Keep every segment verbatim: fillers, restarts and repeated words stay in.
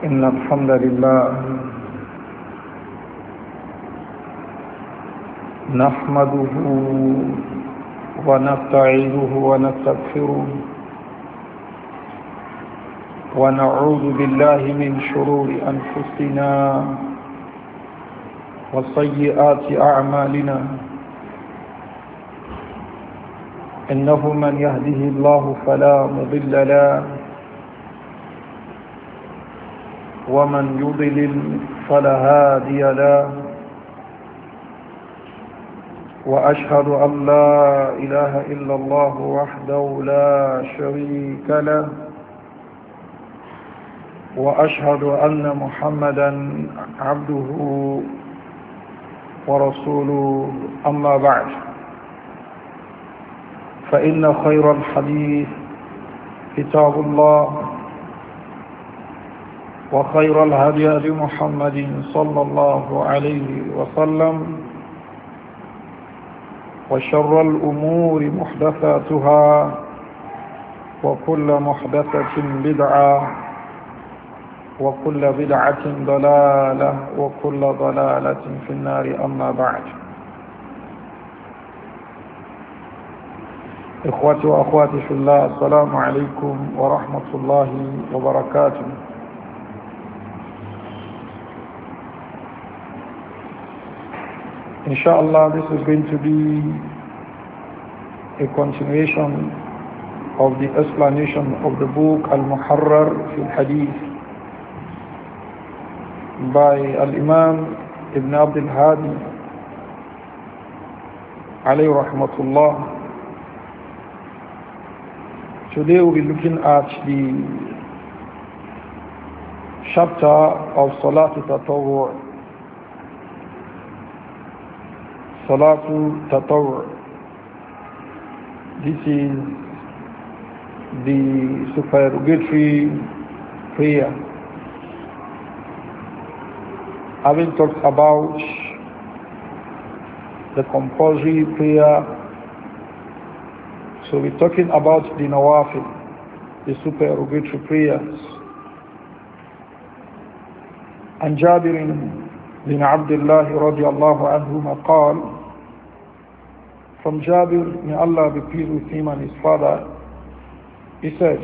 إن الحمد لله نحمده ونستعينه ونستغفره ونعوذ بالله من شرور أنفسنا وسيئات أعمالنا إنه من يهده الله فلا مضل له ومن يضلل فلا هادي له وأشهد أن لا إله إلا الله وحده لا شريك له وأشهد أن محمدا عبده ورسوله أما بعد فإن خير الحديث كتاب الله وخير الهدي هدي محمد صلى الله عليه وسلم وشر الأمور محدثاتها وكل محدثة بدعة وكل بدعة ضلالة وكل ضلالة في النار أما بعد. إخوتي وأخواتي في الله السلام عليكم ورحمة الله وبركاته. Inshallah, this is going to be a continuation of the explanation of the book Al-Muharrar fi al-Hadith by Al-Imam Ibn Abdul Hadi alayhi rahmatullah. Today we'll be looking at the chapter of Salat al-Tatawwu'. Salatu Tatawwu'. This is the supererogatory prayer. Having talked about the compulsory prayer, so we're talking about the nawafil, the supererogatory prayers. And Jabir bin Abdullah radiallahu anhuma قال, from Jabir, may Allah be pleased with him and his father, he said,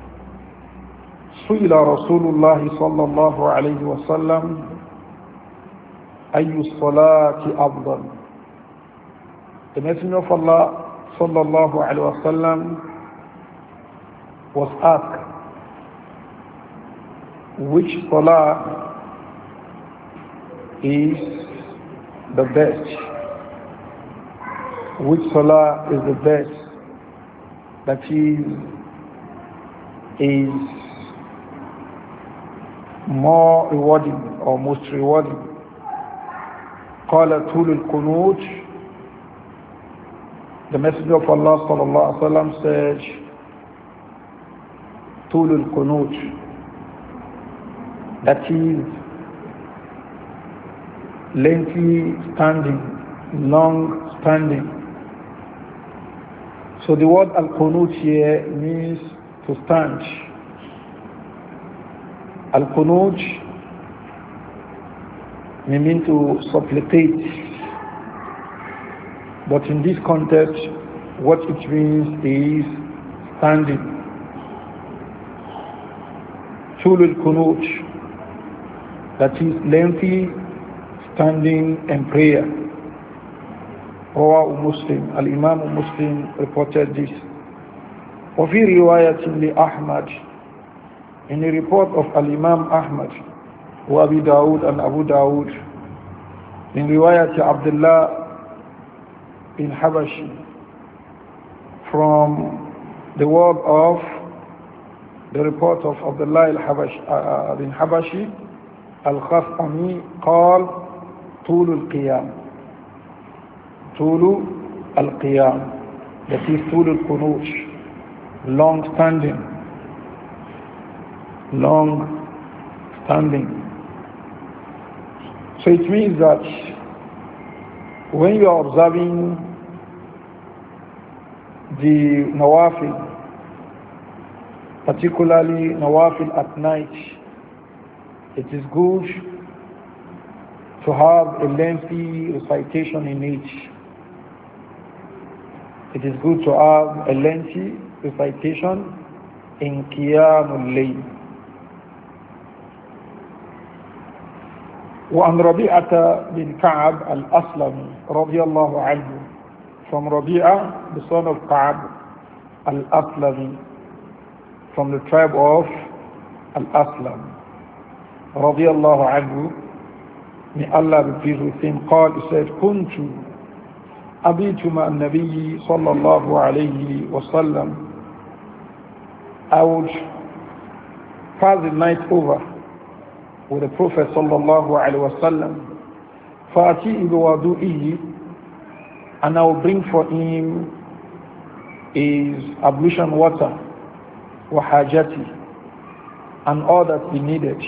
سئل رسول الله صلى الله عليه وسلم أي الصلاة أفضل. The Messenger of Allah صلى الله عليه وسلم was asked, which salah is the best? Which salah is the best? That is, is more rewarding or most rewarding. قال طول القنوت. The Messenger of Allah صلى الله عليه وسلم said, طول القنوت. That is lengthy standing, long standing. So the word al-qunut here means to stand. Al-qunut may mean to supplicate, but in this context what it means is standing. Tul al-qunut, that is lengthy standing and prayer. Rawahu Muslim. Al-Imam Muslim reported this. وفي رواية لأحمد, in a report of Al-Imam Ahmad wa Abi Dawud and Abu Dawud, in riwayat Abdullah bin Habashi, from the word of the report of Abdullah al-Habashi, uh, bin Habashi al-Khaf'ami, قال طول القيام. طول القيام, that is طول القنوت, long standing, long standing. So it means that when you are observing the nawafil, particularly nawafil at night, it is good to have a lengthy recitation in each. It is good to have a lengthy recitation in Qiyamul Layl. وعن ربيعة بن كعب الأسلمي رضي الله عنه, from Rabi'ah, the son of Ka'b al-Aslami, from the tribe of Al-Aslam, رضي الله عنه, may Allah be pleased with him, قال, he said, كنت أبيت مع النبي صلى الله عليه وسلم, I would pass the night over with the Prophet صلى الله عليه وسلم, فأتي بوضوئه, and I will bring for him his ablution water, وحاجتي, and all that he needed.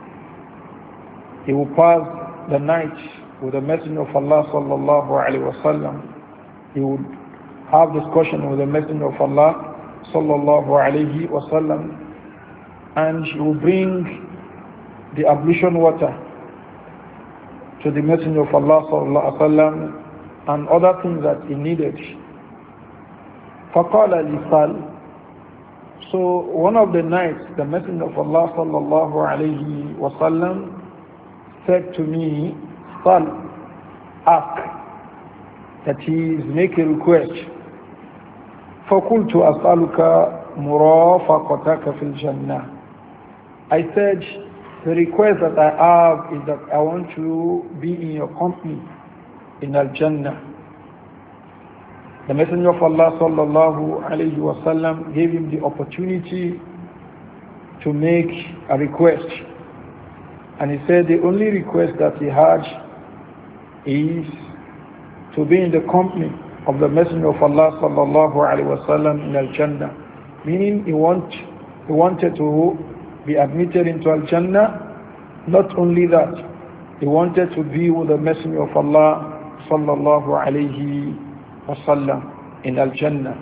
He will pass the night with the Messenger of Allah sallallahu alaihi wasallam. He would have discussion with the Messenger of Allah sallallahu alaihi wasallam, and he will bring the ablution water to the Messenger of Allah sallallahu alaihi wasallam and other things that he needed. فَقَالَ لِسَالٍ, so one of the nights the Messenger of Allah sallallahu alaihi wasallam said to me, Sal, ask, that is, make a request. فَقُلْتُ أَسْأَلُكَ مُرَافَقَتَكَ فِي الْجَنَّةِ, I said, the request that I have is that I want to be in your company in Al-Jannah. The Messenger of Allah sallallahu alayhi wa sallam gave him the opportunity to make a request. And he said the only request that he had is to be in the company of the Messenger of Allah sallallahu alayhi wa sallam in Al-Jannah. Meaning he, want, he wanted to be admitted into Al-Jannah. Not only that, he wanted to be with the Messenger of Allah sallallahu alayhi wa sallam in Al-Jannah.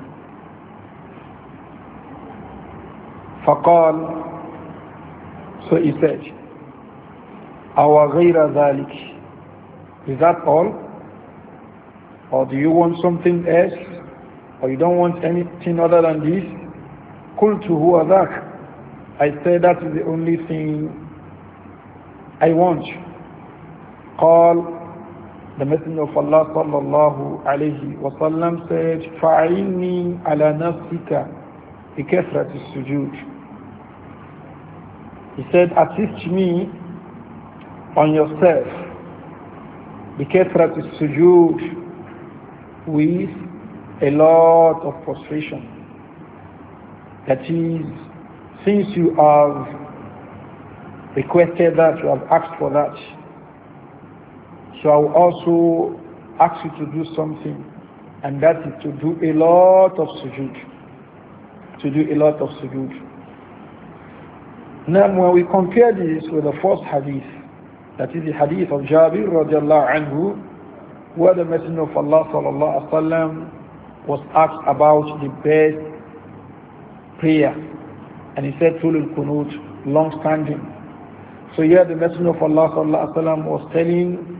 فقال, so he said, أَوَ غَيْرَ ذَلِكِ, is that all? Or do you want something else? Or you don't want anything other than this? قُلْتُ هُوَ ذَاكَ, I said that is the only thing I want. قال, the Messenger of Allah sallallahu alayhi wa sallam said, فَعِنِّي عَلَى نَفْسِكَ بِكَثْرَةِ السُّجُودِ, he said, assist me on yourself, بِكَثْرَةِ السُّجُودِ, with a lot of prostration. That is, since you have requested that, you have asked for that, so I will also ask you to do something, and that is to do a lot of sujood. To do a lot of sujood. Now when we compare this with the first hadith, that is the hadith of Jabir radiallahu anhu, where the Messenger of Allah sallallahu alaihi wasallam was asked about the best prayer, and he said Tulul Kunut, long standing. So here the Messenger of Allah sallallahu alaihi wasallam was telling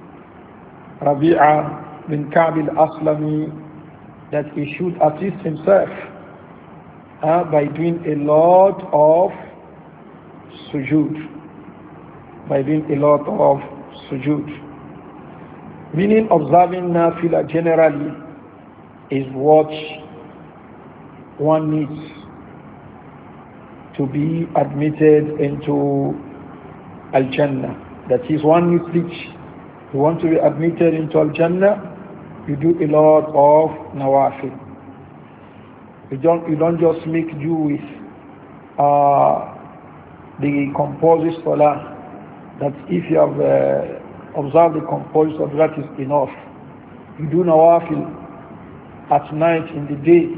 Rabi'ah bin Ka'b al-Aslami that he should assist himself uh, by doing a lot of sujood, by doing a lot of sujood. Meaning observing nafila generally is what one needs to be admitted into Al-Jannah. That is, one needs each. You want to be admitted into Al-Jannah, you do a lot of nawafil. You don't, you don't just make do with uh, the composite salah, that if you have uh, observed the composite salah, that is enough. You do nawafil at night, in the day,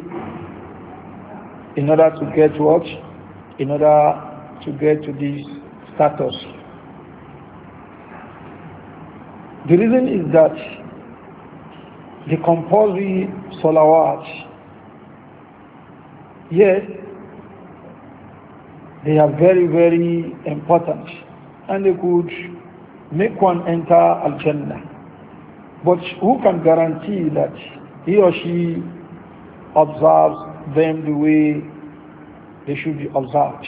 in order to get what? In order to get to this status. The reason is that the compulsory salawat, yes, they are very, very important, and they could make one enter Al-Jannah. But who can guarantee that he or she observes them the way they should be observed?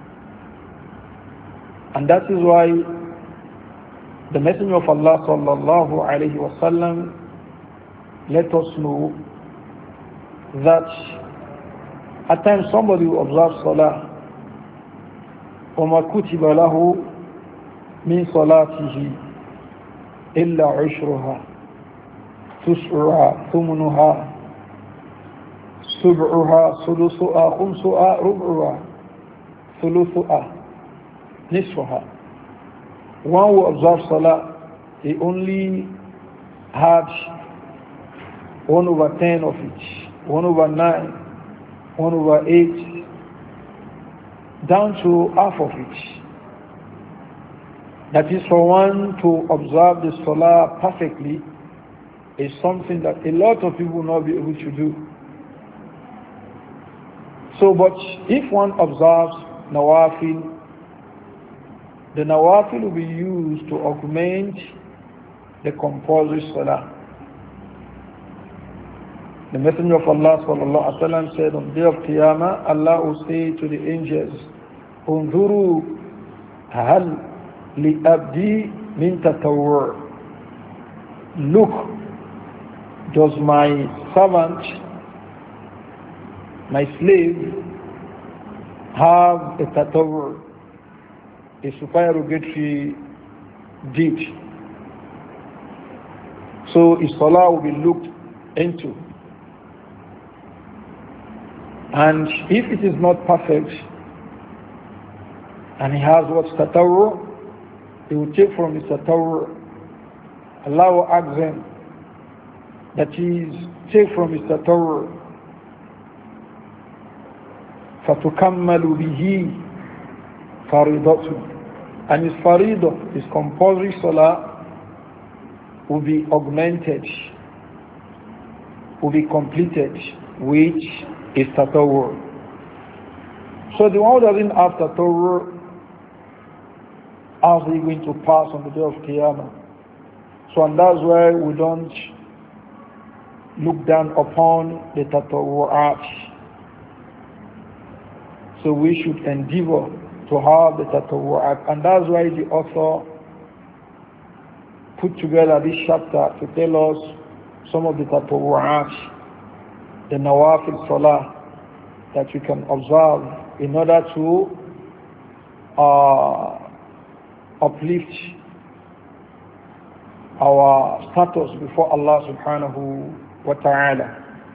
And that is why the Messenger of Allah sallallahu alayhi wa sallam let us know that at times somebody who observes Salah, وَمَا كُتِبَ لَهُ مِنْ صَلَاتِهِ إِلَّا عُشْرُهَا تُسْعُهَا ثُمُنُهَا سُبْعُهَا سُدُسُهَا خُمْسُهَا رُبْعُهَا ثُلُثُهَا نِصْفُهَا. One who observes Salah, he only had one over ten of it, one over nine, one over eight, down to half of it. That is, for one to observe the Salah perfectly is something that a lot of people will not be able to do. So, but if one observes Nawafil, the Nawafil will be used to augment the compulsory Salah. The Messenger of Allah sallallahu alaihi wasallam said on the day of Qiyamah, Allah will say to the angels, "Unzuru hal li abdi min tatawwur." Look, does my servant, my slave, have a tatawwur, a supererogatory deed? So his salah will be looked into. And if it is not perfect, and he has what tatawwur, he will take from his tatawwur. Allah will ask them, that is, take from his tatawwur. فَتُكَمَّلُ بِهِ فَرِيضَةٌ. And his faridah, his compulsory salah, will be augmented, will be completed, which is tatawwur. So the one who doesn't have tatawwur, how is he going to pass on the day of Qiyamah? So, and that's why we don't look down upon the tatawwu'at. So we should endeavor to have the tatawwu'at, and that's why the author put together this chapter to tell us some of the tatawwu'at, the nawafil salah that we can observe in order to uh, uplift our status before Allah subhanahu wa ta'ala.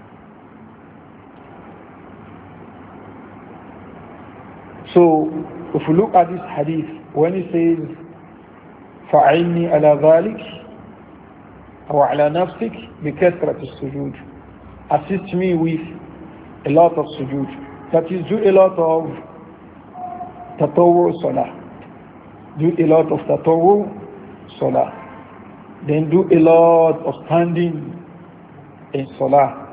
So if we look at this hadith, when he says فَعِنِّي عَلَى ذَلِكَ أو على نفسك بكثرة السجود, assist me with a lot of sujood. That is, do a lot of tatawwur salah. Do a lot of tatawwur salah. Then do a lot of standing in salah.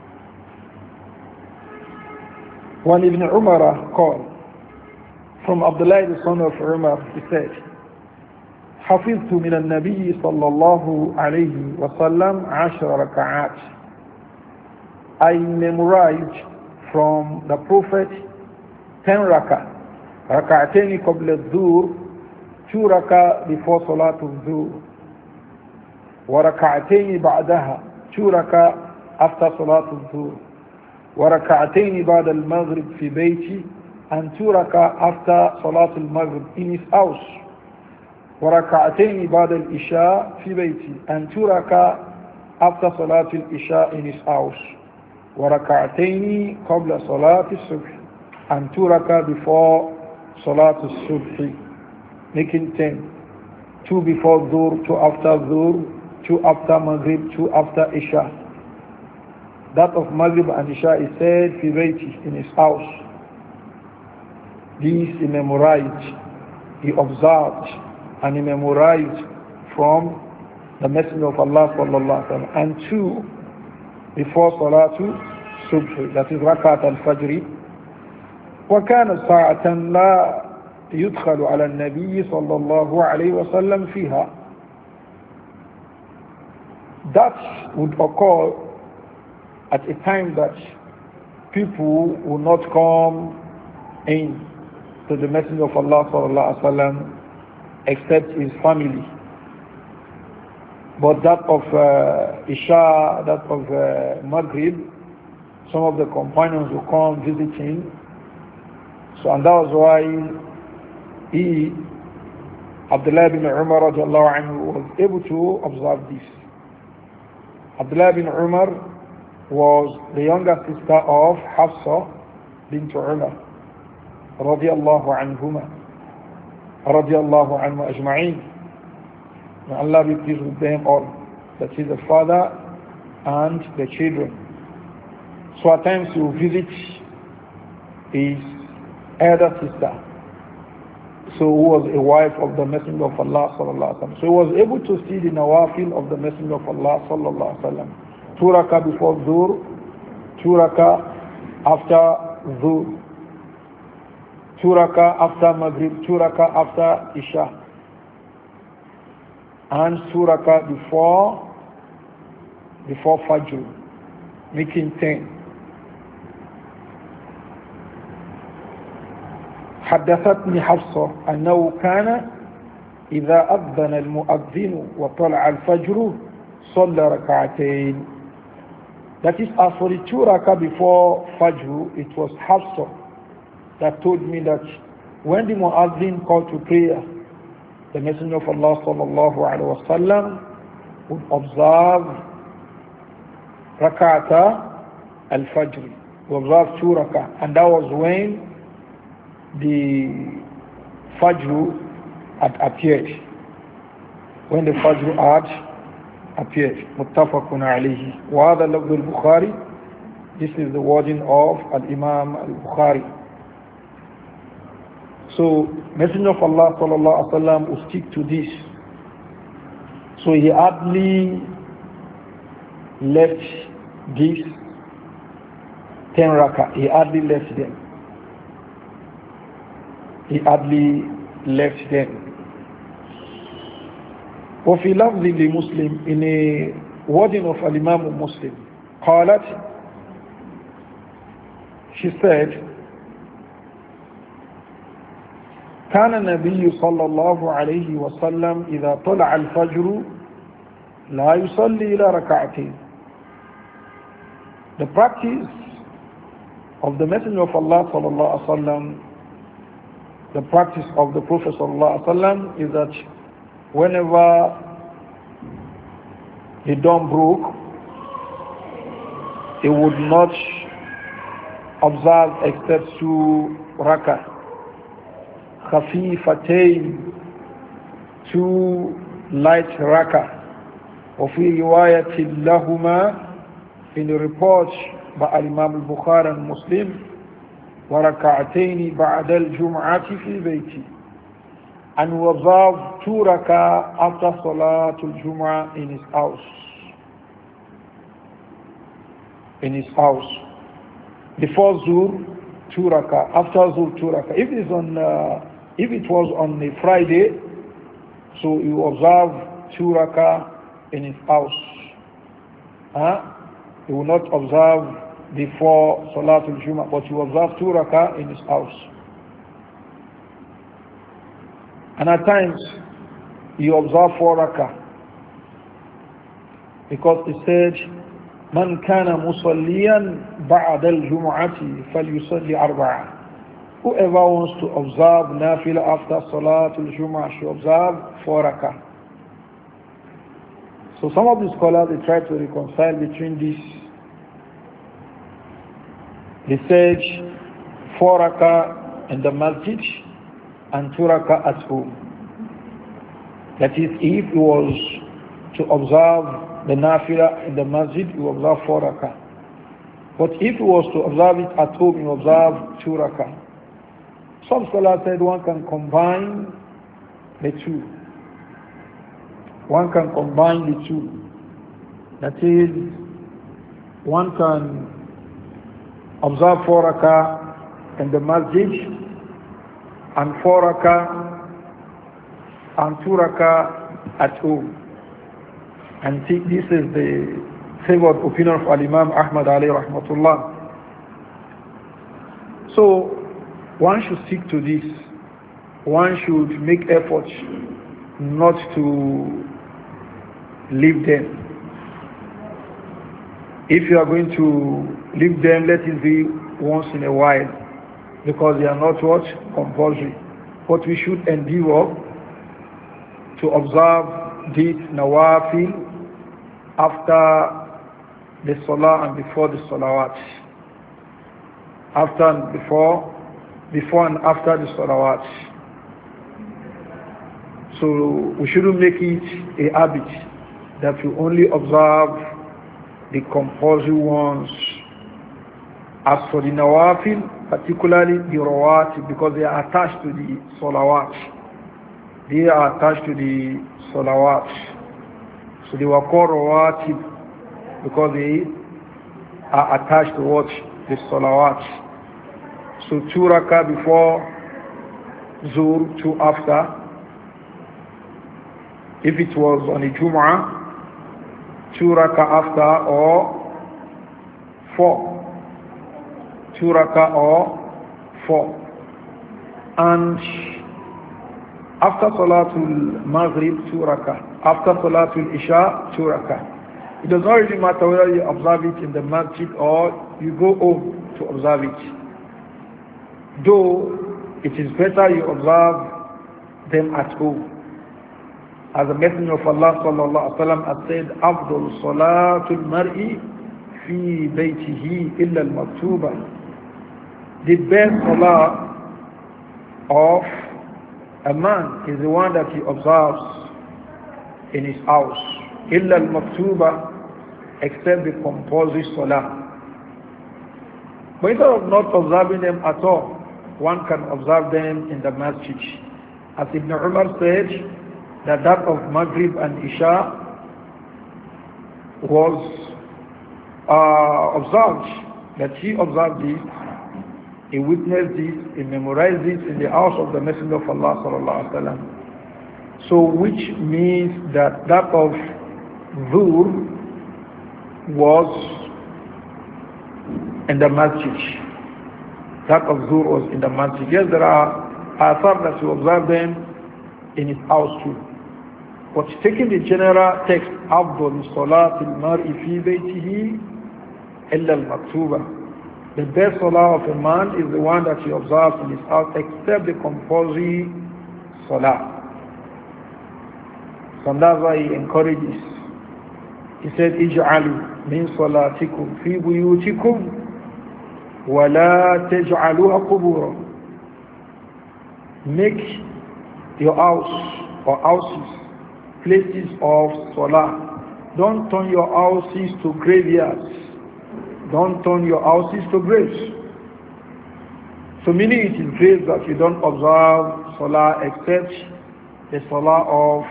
When Ibn Umar called from Abdullah the son of Umar, he said, حفظت من النبي صلى الله عليه وسلم عشر ركعات. I memorized from the Prophet ten rakah. Raka'atayni qabla al-dhuhr, two rakah before Salatul Dhuhr. Wa raka'atayni ba'daha, two rakah after Salatul Dhuhr. Wa raka'atayni ba'da al-maghrib fi bayti, and two rakah after Salatul Maghrib in his house. Wa raka'atayni ba'da al-isha fi bayti, and two rakah after Salatul Isha in his house. وركعتين قبل صلاة الصبح, and two rakah before صلاة الصبح, making ten. Two before Dhuhr, two after Dhuhr, two after Maghrib, two after Isha. That of Maghrib and Isha is said في بيته, in his house. This he memorized, he observed, and he memorized from the Messenger of Allah sallallahu alaihi wasallam. And two before Salatu Subh, that is Rakat al-Fajr. وَكَانَ سَاعَةً لَا يدخل على النبي صلى الله عليه وسلم فيها. That would occur at a time that people will not come in to the Messenger of Allah sallallahu alaihi wasallam except his family. But that of uh, Isha, that of uh, Maghrib, some of the companions will come visiting. So, and that was why he, Abdullah bin Umar radiallahu anhu, was able to observe this. Abdullah bin Umar was the younger sister of Hafsa bint Umar radiallahu anhuma radiallahu anhu ajma'in. May Allah be pleased with them all. That is the father and the children. So at times he will visit his elder sister, so who was a wife of the Messenger of Allah sallallahu alaihi wasallam. So he was able to see the nawafil of the Messenger of Allah sallallahu alaihi wasallam. Two raka before Dhuhr, two raka after Dhuhr, two raka after Maghrib, two raka after Isha, and two raka before before Fajr, making ten. حدثتني حفصة أنه كان إذا أذن المؤذن وطلع الفجر صلى ركعتين. That is, as for the two rakah before Fajr, it was Hafsa that told me that when the muazzin called to prayer, the Messenger of Allah sallallahu alaihi wasallam would observe rak'ata al-Fajr, would observe two rakah, and that was when the Fajr had appeared, when the Fajr had appeared. Muttafaqun alayhi. Wa hadha lafz al-Bukhari. This is the wording of al-Imam al-Bukhari. So Messenger of Allah sallallahu alaihi wasallam will stick to this. So he hardly left this ten rakah. He hardly left them. He hardly left them. وفي لفظ لمسلم, in a wording of al-Imam Muslim, قالت, she said, كان النبي صلى الله عليه وسلم إذا طلع الفجر لا يصلي إلى ركعتين. The practice of the Messenger of Allah صلى الله عليه وسلم, the practice of the Prophet sallallahu alaihi wasallam, is that whenever the dawn broke, he would not observe except two rakah, khafifatayn, two light rakah. وفي رواية لهما, in the report by Imam al-Bukhari and Muslim, وركعتين بعد الجمعة في بيتي, and we observe two rakah after Salatul Jum'ah in his house. In his house. Before Zuhr, two rakah. After Zuhr, two rakah. If it is on, uh, if it was on a Friday, so you observe two rakah in his house. Huh? You will not observe before Salatul Jum'ah, but you observe two rakah in his house. And at times, you observe four rakah. Because it said, من كان مصليا بعد الجمعة فليصلي أربعة. Whoever wants to observe nafila after Salatul Jum'ah should observe four rakah. So some of the scholars, they try to reconcile between these. They said four rakah in the masjid and two rakah at home. That is, if he was to observe the nafila in the masjid, he will observe four rakah. But if he was to observe it at home, he will observe two rakah. Some scholars said one can combine the two. One can combine the two. That is, one can observe four rakah in the masjid and four raka and two raka at home. And this is the favored opinion of Al-Imam Ahmad alayhi rahmatullah. So one should stick to this. One should make efforts not to leave them. If you are going to leave them, let it be once in a while, because they are not what? Compulsory. But we should endeavor to observe this nawafil after the salah and before the salawat. After and before, before and after the salawat. So we shouldn't make it a habit that we only observe the compulsory ones. As for the nawafil, particularly the rawatib, because they are attached to the salawat. They are attached to the salawat. So they were called rawatib because they are attached to what? The salawat. So two rakah before Zuhr, two after. If it was on a Jum'ah, two rakah after or four. Two rakah or four. And after Salatul Maghrib, two rakah. After Salatul Isha, two rakah. It does not really matter whether you observe it in the masjid or you go home to observe it. Though it is better you observe them at home. As the Messenger of Allah sallallahu alaihi wasallam has said, "Afdal salatul mar'i fi baytihi illa al-maktuba." The best salah of a man is the one that he observes in his house, illa al-maktuba, except the compulsory salah. But instead of not observing them at all, one can observe them in the masjid. As Ibn Umar said, that that of Maghrib and Isha was uh, observed, that he observed this, he witnessed this, he memorized this in the house of the Messenger of Allah sallallahu alaihi wasallam. So which means that that of Dhuhr was in the masjid. That of Dhuhr was in the masjid. Yes, there are athar that you observe them in his house too. But taking the general text, أفضل صلاة المرء في بيته إلا المكتوبة. The best salah of a man is the one that he observes in his house, except the compulsory salah. So that's why he encourages. He said, اجعلوا من صلاتكم في بيوتكم ولا تجعلوها قبورا. Make your house or houses places of salah. Don't turn your houses to graveyards. Don't turn your houses to graves. So meaning it is graves that you don't observe salah except the salah of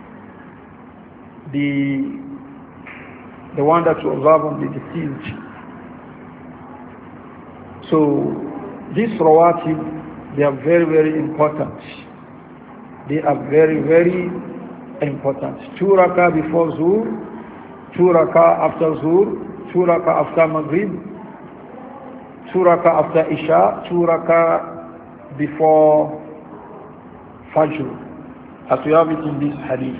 the the one that you observe on the deceased. So these rawatib, they are very, very important. They are very, very important. Two rakah before Zuhr, two rakah after Zuhr, two rakah after Maghrib, two rakah after Isha, two rakah before Fajr, as we have it in this hadith.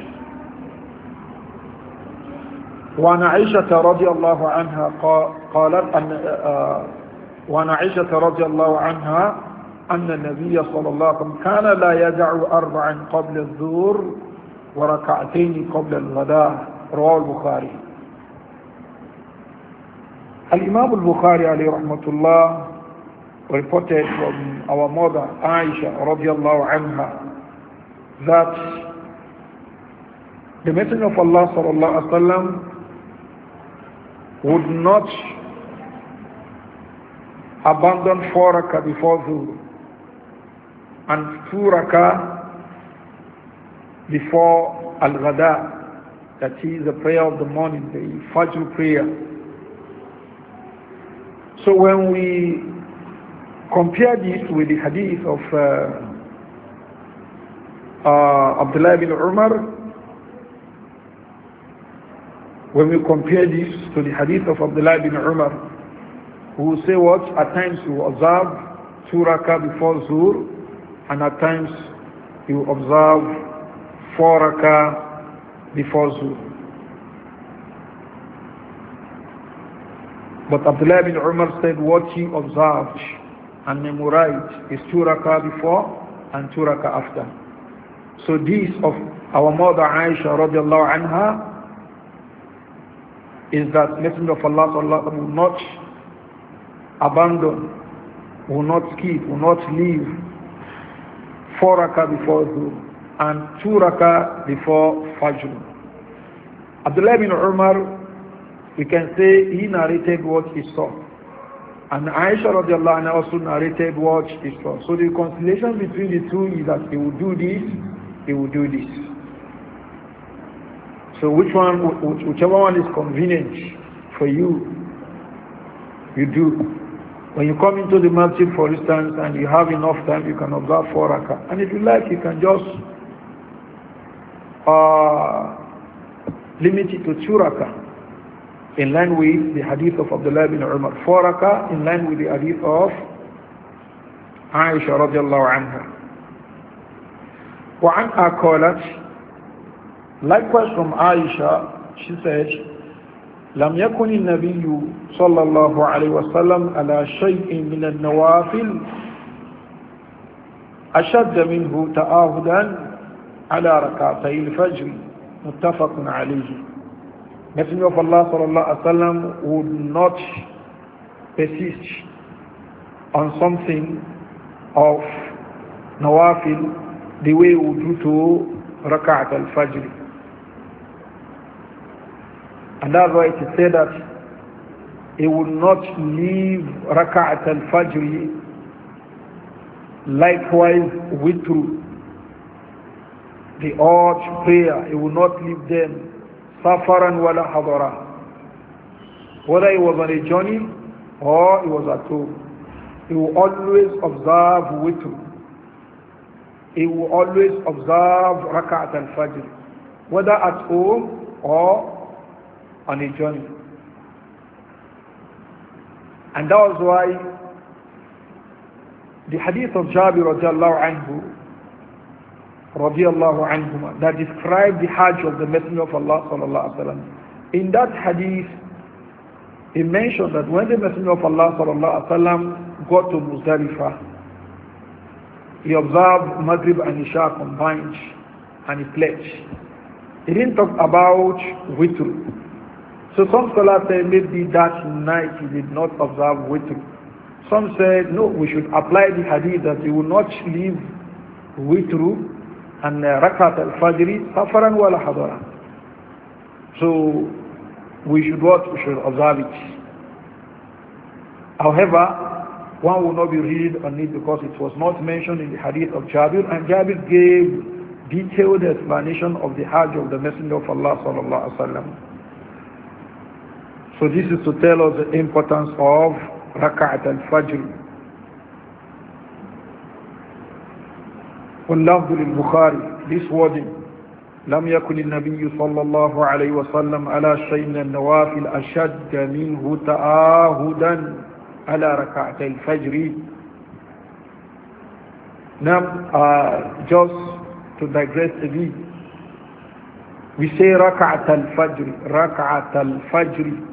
وعن عائشة رضي الله عنها قالت أن وعن عائشة رضي الله عنها أن النبي صلى الله عليه وسلم كان لا يدع أربعا قبل الظهر وركعتين قبل الغداء. رواه البخاري. Al-Imam al-Bukhari alayhi rahmatullah reported from our mother Aisha radiyallahu anha that the Messenger of Allah sallallahu alaihi wasallam would not abandon four rakah before Zuhr and two rakah before Al-Ghada, that is the prayer of the morning, the Fajr prayer. So when we compare this with the hadith of uh, uh, Abdullah ibn Umar, when we compare this to the hadith of Abdullah ibn Umar, who will say what? At times you observe two rakah before Zuhr, and at times you observe four rakah before Zuhr. But Abdullah ibn Umar said what he observed and memorized is two rakah before and two rakah after. So this of our mother Aisha radiallahu anha is that Messenger of Allah sallallahu alaihi wasallam will not abandon, will not skip, will not leave four rakah before Dhuhr and two rakah before Fajr. Abdullah ibn Umar, we can say he narrated what he saw, and Aisha radiallahu anha also narrated what he saw. So the reconciliation between the two is that he will do this, he will do this. So which one, whichever one is convenient for you, you do. When you come into the masjid, for instance, and you have enough time, you can observe four rakah. And if you like, you can just uh, limit it to two rakah, in line with the hadith of Abdullah ibn Umar. Four rakah in line with the hadith of Aisha radiallahu anha. وعنها قالت, likewise from Aisha, she said, لم يكن النبي صلى الله عليه وسلم على شيء من النوافل أشد منه تآهدا على ركعتي الفجر متفق عليه. Messenger of Allah صلى الله عليه وسلم would not persist on something of nawafil the way he would do to rak'at al-fajr. And that's why it is said that he would not leave rak'at al-fajr, likewise witru, the urge prayer, he would not leave them, safaran wala hadara, whether he was on a journey or he was at home. He will always observe witru. He will always observe rak'at al-fajr, whether at home or on a journey. And that was why the hadith of Jabir radiallahu anhu radiallahu anhuma that described the Hajj of the Messenger of Allah sallallahu alaihi wasallam, in that hadith he mentioned that when the Messenger of Allah sallallahu alaihi wasallam got to Muzdalifah, he observed Maghrib and Isha combined and he pledged. He didn't talk about witr. So some scholars say maybe that night he did not observe witr. Some said no, we should apply the hadith that he will not leave witr and uh, rakat al-fajr safaran wala hadara. So we should what? We should observe it. However, one will not be read on it because it was not mentioned in the hadith of Jabir, and Jabir gave detailed explanation of the Hajj of the Messenger of Allah sallallahu alaihi wasallam. So this is to tell us the importance of rak'at al-fajr. واللفظ للبخاري, this wording, لم يكن النبي صلى الله عليه وسلم على شيء من النوافل أشد منه تآهدا على ركعتي الفجر. Now, uh, just to digress a bit, we say rak'at al-fajr, rak'at al-fajr,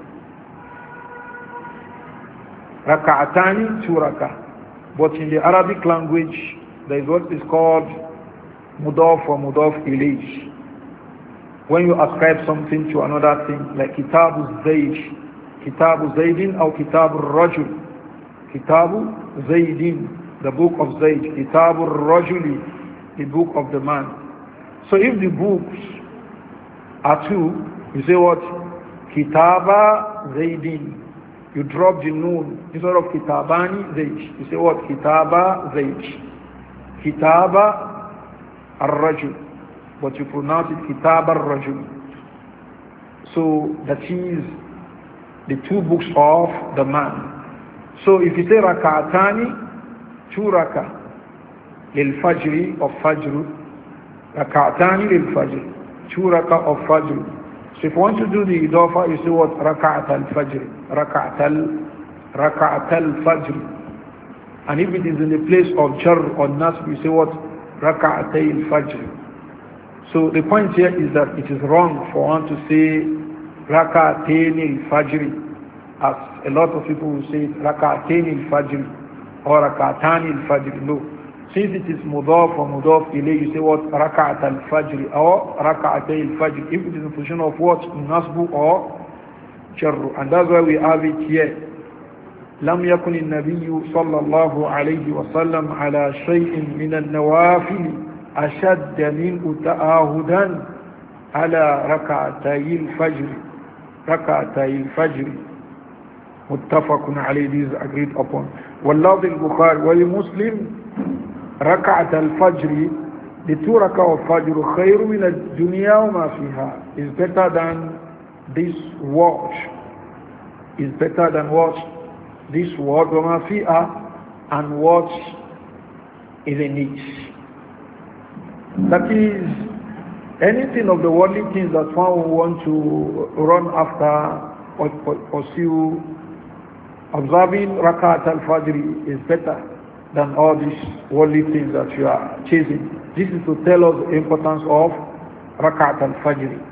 rak'atani, two rak'ah. But in the Arabic language, there is what is called mudaf or mudaf ilayh. When you ascribe something to another thing, like kitabu zayd, kitabu zaydin or kitabu rajul, kitabu zaydin, the book of Zayd, kitabu rajuli, the book of the man. So if the books are two, you say what? Kitaba zaydin. You drop the noon instead of kitabani zayd. You say what? Kitaba zayd. Kitaba ar-rajul. But you pronounce it Kitab al-Rajul. So that is the two books of the man. So if you say rak'atani, two rak'ah, lil fajri of fajr, Raka'atani lil Fajr. Two rak'ah of Fajr. So if you want to do the idafa, you say what? Raka'at al-Fajr. Raka'at al Raka'at al-Fajr. And if it is in the place of jar or nasb, you say what? Raka'atay al-Fajr. So the point here is that it is wrong for one to say Raka'atayn al-Fajr, as a lot of people will say Raka'atayn al-Fajr or Raka'atan al-Fajr. No. Since it is mudaf or mudaf ilayh, you say what? Raka'at al-Fajr or Raka'atay al-Fajr. If it is in position of what? Nasbu or jarru. And that's why we have it here. لم يكن النبي صلى الله عليه وسلم على شيء من النوافل أشد منه تآهدا على ركعتي الفجر ركعتي الفجر متفق عليه. This is agreed upon. واللفظ البخاري ولمسلم ركعة الفجر, the two rak'ah of Fajr خير من الدنيا وما فيها, is better than this world, is better than what? This world وما فيها, and what is in it. That is, anything of the worldly things that one will want to run after or pursue, observing Rakat al-Fajr is better than all these worldly things that you are chasing. This is to tell us the importance of Rakat al-Fajr.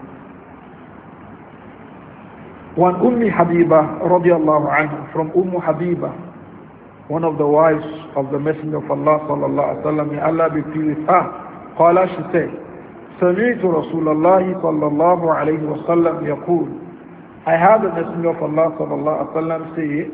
One Ummi Habiba radiallahu anha, from Ummu Habiba, one of the wives of the Messenger of Allah sallallahu alaihi wasallam, may Allah be pleased with her. قال, she said, سمعت رسول الله صلى الله عليه وسلم يقول, I heard the Messenger of Allah صلى الله عليه وسلم say,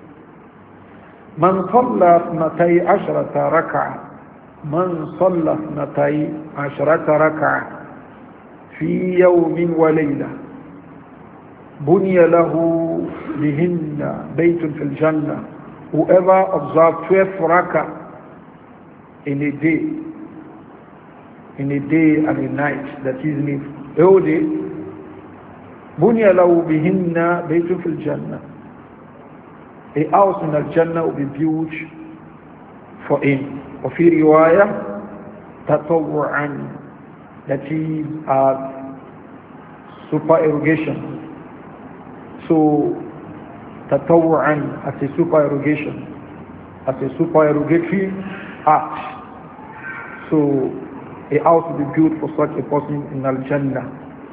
من صلى اثنتي عشرة ركعة من صلى اثنتي عشرة ركعة في يوم وليلة بني له بهن بيت في الجنة. Whoever observed twelve rak'ah in a day, in a day and a night, that is in a whole day, بني له بهن بيت في الجنة, a house in Al-Jannah will be built for him. وفي رواية تطوعا, that is uh, supererogation. So تطوعا as a supererogation, as a supererogatory act. So a house will be built for such a person in Al-Jannah.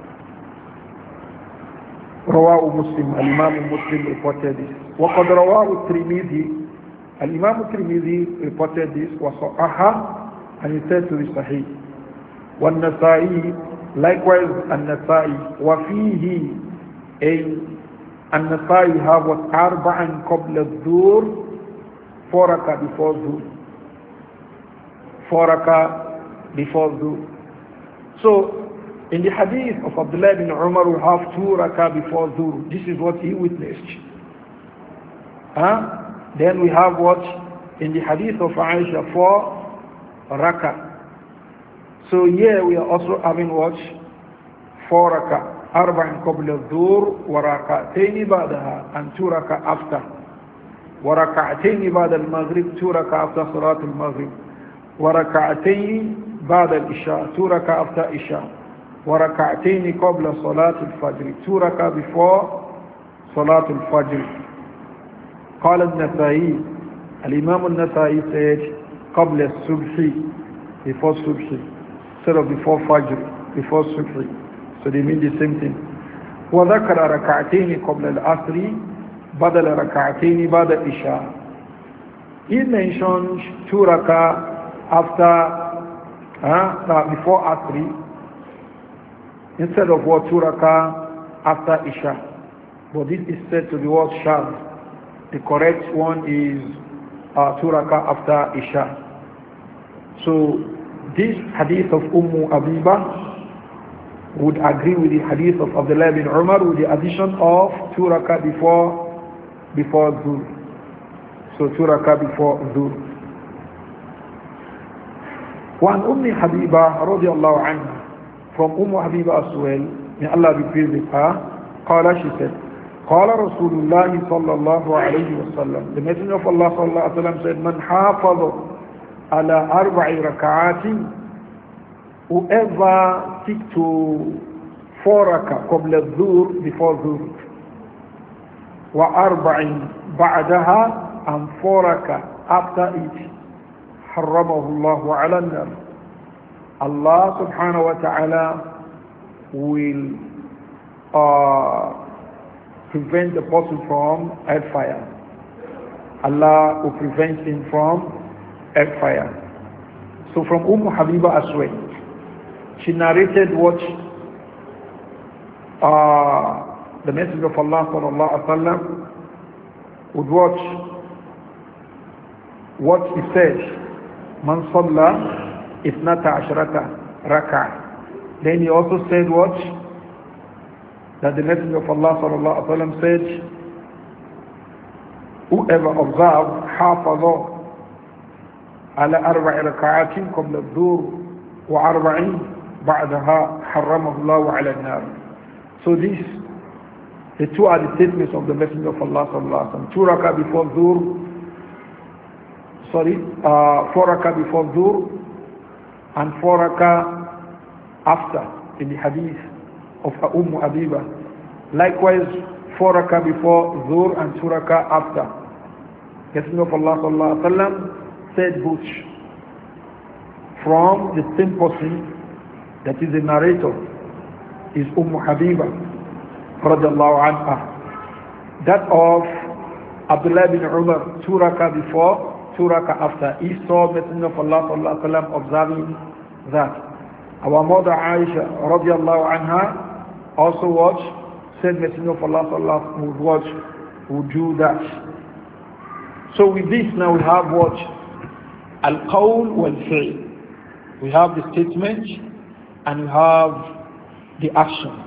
رواه مسلم, الإمام مسلم reported this. وقد رواه الترمذي, الإمام الترمذي reported this وصححه, and he said to be sahih. والنسائي, likewise النسائي, وفيه a النسائي have what? أربعا قبل الظهر, four rak'ah before dhuhr, four rak'ah before dhuhr. So in the hadith of Abdullah bin Umar, we have two rak'ah before dhuhr. This is what he witnessed. Huh? Then we have what? In the hadith of Aisha, four rak'ah. So here we are also having what? Four rak'ah. أربع قبل الظهر وركعتين بعدها, and two rak'ah after. وركعتين بعد المغرب, two rak'ah after صلاة المغرب. وركعتين بعد الإشاء, two rak'ah after إشاء. وركعتين قبل صلاة الفجر, two rak'ah before صلاة الفجر. قال النسائي, الإمام النسائي said قبل الصبح, before subh, instead of before fajr, before subh. So they mean the same thing. وذكر ركعتين قبل العصر بدل ركعتين بعد العشاء. He mentioned two rak'ah after, uh, before Asri, instead of what? Two rak'ah after Isha. But this is said to be what? Shadh. The correct one is uh, two rak'ah after Isha. So this hadith of Ummu Habiba would agree with the hadith of Abdullah bin Umar with the addition of two rak'ah before before dhuhr. So two rak'ah before dhuhr. One Ummi Habiba radiallahu anha, from Ummu Habiba as well, may Allah be pleased with her, قال, she said, قال رسول الله صلى الله عليه وسلم, the Messenger of Allah صلى الله عليه وسلم said, من حافظ على أربع ركعات, whoever stick to four raka qabla dhuhr before dhuhr, wa arba'in ba'daha, and four raka after it, harramahu Allahu ala an-nar. Allah subhanahu wa ta'ala will uh, prevent the person from hellfire. Allah will prevent him from hellfire. So from Umm Habiba as well, she narrated what uh, the Messenger of Allah sallallahu alaihi wasallam would watch, what he said, Man salla ithnata ashrata rak'ah. Then he also said what? That the Messenger of Allah sallallahu alaihi wasallam said, whoever observes حافظ على أربع ركعات قبل الظهر وأربع بعدها حرمه الله على النار. So these, the two are the statements of the Messenger of Allah sallallahu alaihi wasallam. Two rakah before dhuhr, sorry, uh, four rakah before dhuhr, and four rakah after, in the hadith of Umm Habiba. Likewise, four rakah before dhuhr and two rakah after. Messenger of Allah sallallahu alaihi wasallam said both from the same person, that is the narrator, is Umm Habiba radiallahu anha. That of Abdullah bin Umar, two rakah before, two rakah after. He saw Messenger of Allah sallallahu alaihi wasallam observing that. Our mother Aisha radiallahu anha also watched, said Messenger of Allah sallallahu alaihi wasallam would watch, would do that. So with this now we have what? Al-Qawl wal-Fi'l. We have the statement and we have the action.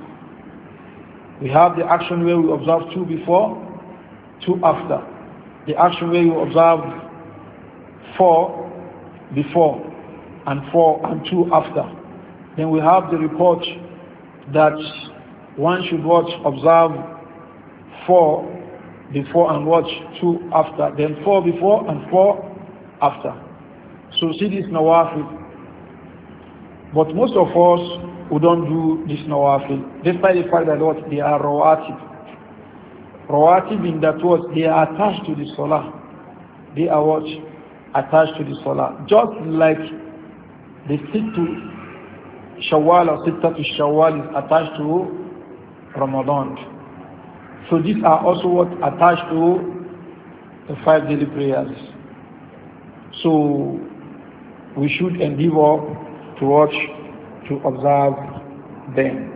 We have the action where we observe two before, two after. The action where you observe four before and four and two after. Then we have the report that one should watch, observe four before and watch two after. Then four before and four after. So see this nawafil. But most of us who don't do this nawafil, despite the fact that what they are rawatib. Rawatib in that what they are attached to the salah. They are what? Attached to the salah. Just like the sittu Shawwal or sittatu Shawwal is attached to Ramadan. So these are also what attached to the five daily prayers. So we should endeavor to watch, to observe them.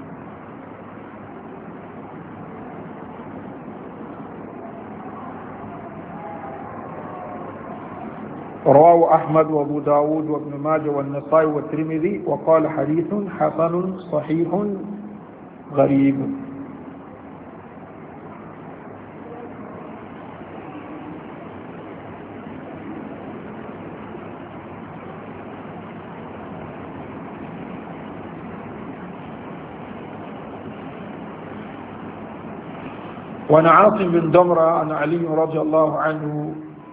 رواه أحمد وأبو داود وابن ماجه والنسائي والترمذي وقال حديث حسن صحيح غريب. وعن عاصم بن ضمرة عن علي رضي الله عنه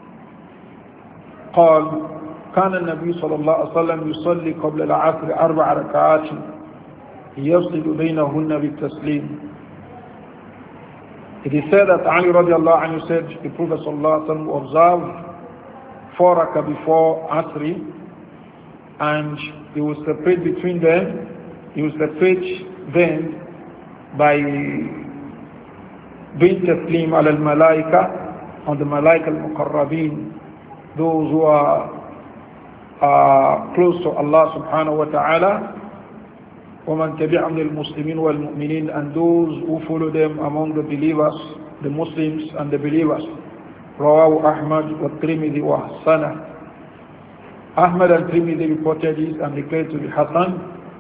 قال كان النبي صلى الله عليه وسلم يصلي قبل العصر أربع ركعات يفصل بينهن بالتسليم. It is said that Ali radiallahu anhu said the Prophet صلى الله عليه وسلم observed four rakah before Asri, and he will separate between them, he will separate them by doing taslim ala al-malaika, on the malaika al-muqarrabin, those who are uh, close to Allah subhanahu wa ta'ala, وَمَنْ تَبِعَهُمْ لِلْمُسْلِمِينَ وَالْمُؤْمِنِينَ, and those who follow them among the believers, the Muslims and the believers. رواه أحمد والترمذي وحسنه. Ahmad and Tirmidhi reported this and declared to be Hasan.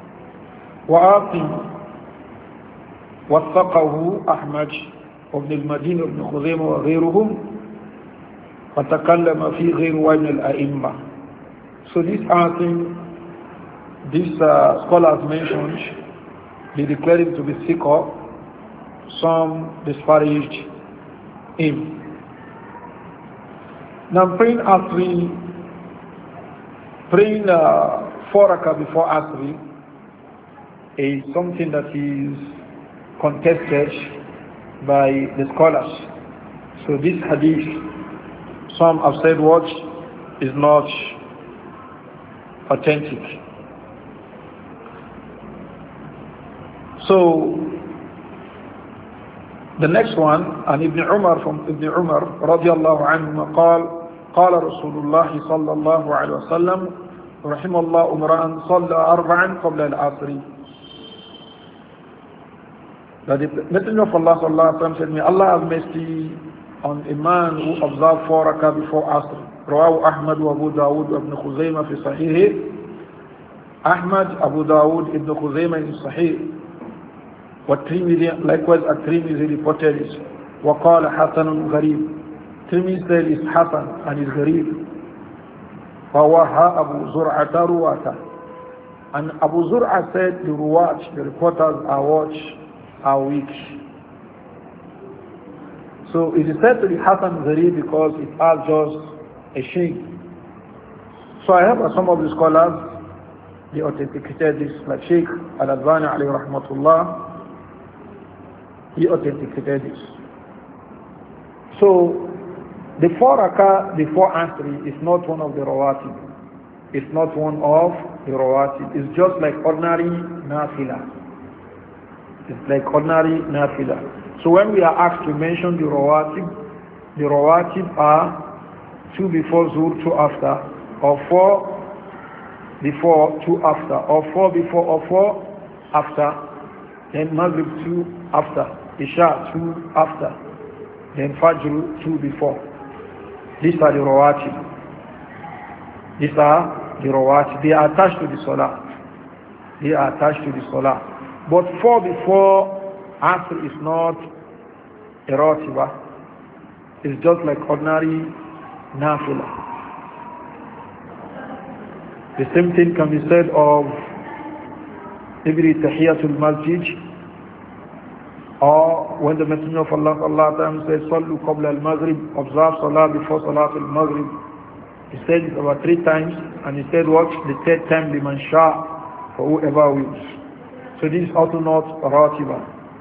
وآقم وثقه أحمد وابن المدين وابن خزيمة وغيرهم وتكلم في غير وين الأئمة. So this Asim, these uh, scholars mentioned, they declared him to be thiqa. Some disparaged him. Now praying Asri, praying uh, four rakah before Asri is something that is contested by the scholars. So this hadith, some have said what is not authentic. So the next one, and Ibn Umar from Ibn Umar radiallahu anhu قال قال رسول الله صلى الله عليه وسلم رحم الله امرأ صلى أربعا قبل العصر. That the Messenger of Allah صلى الله عليه وسلم said, may Allah have mercy on a man who observed four rakah before Asr. رواه أحمد وأبو داود وابن خزيمة في صحيحه. Ahmad, Abu Dawud, Ibn Khuzaymah in Sahih. والترمذي likewise الترمذي reported it. وقال حسن غريب. Tirmidhi said is Hasan and is Gharib. فَوَهَا أَبُو زُرْعَةَ رُوَاتَ. And Abu Zur'a said the Ruwat, the reporters are watch, are weak. So it is said to be Hasan Gharib because it has just a sheikh. So I have some of the scholars, they authenticated this, like Sheikh Al-Albani alayhi rahmatullah, he authenticated this. So the four rakah before Asri is not one of the rawatib. It's not one of the rawatib. It's just like ordinary nafila. It's like ordinary nafila. So when we are asked to mention the rawatib, the rawatib are two before Zuhr, two after, or four before, two after, or four before, or four after, then Maghrib two after, Isha two after, then Fajr two before. These are the rawatib. These are the rawatib. They are attached to the salah. They are attached to the salah. But four before Asr is not a rawatibah. It's just like ordinary nafila. The same thing can be said of maybe Tahiyatul Masjid, or when the Messenger of Allah sallallahu alaihi wasallam said Sallu qabla al-Maghrib, observe salah before salat al-Maghrib. He said it about three times, and he said what? The third time liman sha, for whoever wills. So this is also not ratiba.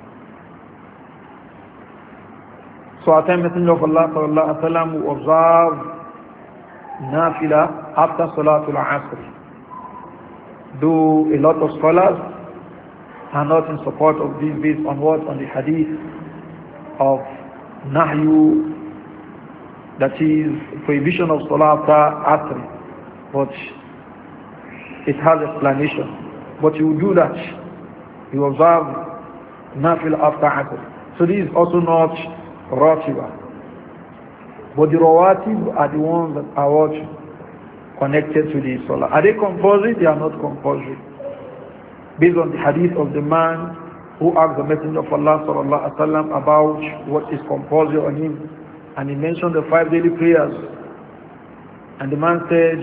So at time Messenger of Allah sallallahu alaihi wasallam will observe nafila after salatul asr. Do a lot of scholars are not in support of this based on what? On the hadith of Nahyu, that is prohibition of Salah after Asr. But it has explanation. But you do that. You observe Nafil after Asr. So this is also not Ratiba. But the Rawatib are the ones that are what? Connected to the Salah. Are they compulsory? They are not compulsory. Based on the hadith of the man who asked the Messenger of Allah sallallahu alaihi wasallam about what is compulsory on him, and he mentioned the five daily prayers, and the man said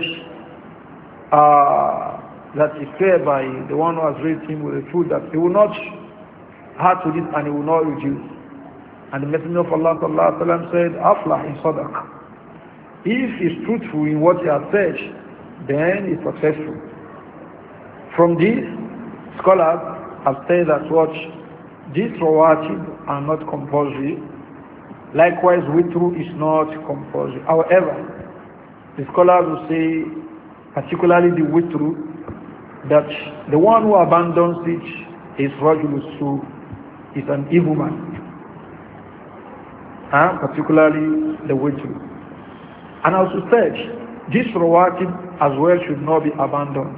uh, that he swear by the one who has raised him with the truth that he will not add to this and he will not reduce. And the Messenger of Allah sallallahu alaihi wasallam said, "Aflah in sadaq." If he is truthful in what he has said, then he is successful. From this, scholars have said that what these rawatib are not compulsory. Likewise, witru is not compulsory. However, the scholars will say, particularly the witru, that the one who abandons it is rajulus su, is an evil man. Huh? Particularly the witru. And as we said, this rawatib as well should not be abandoned.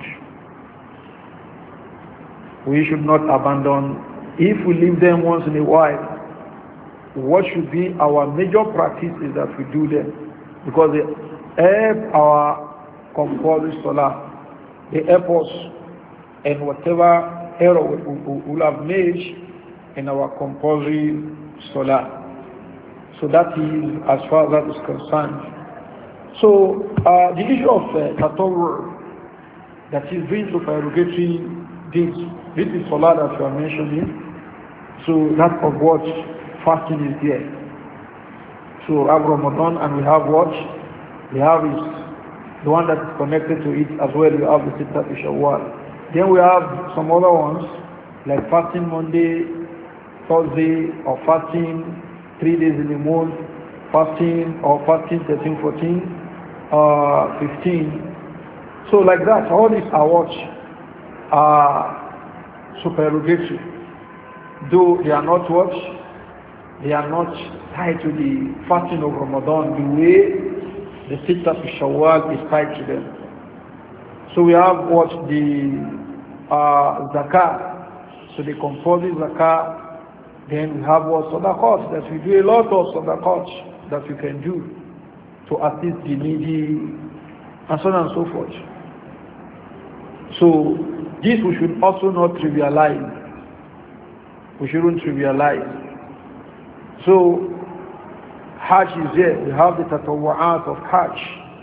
We should not abandon. If we leave them once in a while, what should be our major practice is that we do them, because they help our compulsory salah. They help us in whatever error we will have made in our compulsory salah. So that is as far as that is concerned. So uh, the issue of uh, tatawwur, that is doing supererogatory deeds, this is salah that you are mentioning. So that of what fasting is there. So we have Ramadan and we have what? We have is the one that is connected to it as well, we have the Sitta fi Shawwal. Then we have some other ones, like fasting Monday, Thursday, or fasting three days in the month, fasting or fasting thirteen, fourteen, uh, fifteen. So like that, all these are what are supererogatory. Though they are not what? They are not tied to the fasting of Ramadan the way the Sitta fi Shawwal is tied to them. So we have what the uh, Zakah, so the compulsory Zakah. Then we have what Sadaqat, that we do a lot of Sadaqat that we can do to assist the needy and so on and so forth. So this we should also not trivialize. We shouldn't trivialize. So Hajj is there. We have the tatawwa'at of Hajj.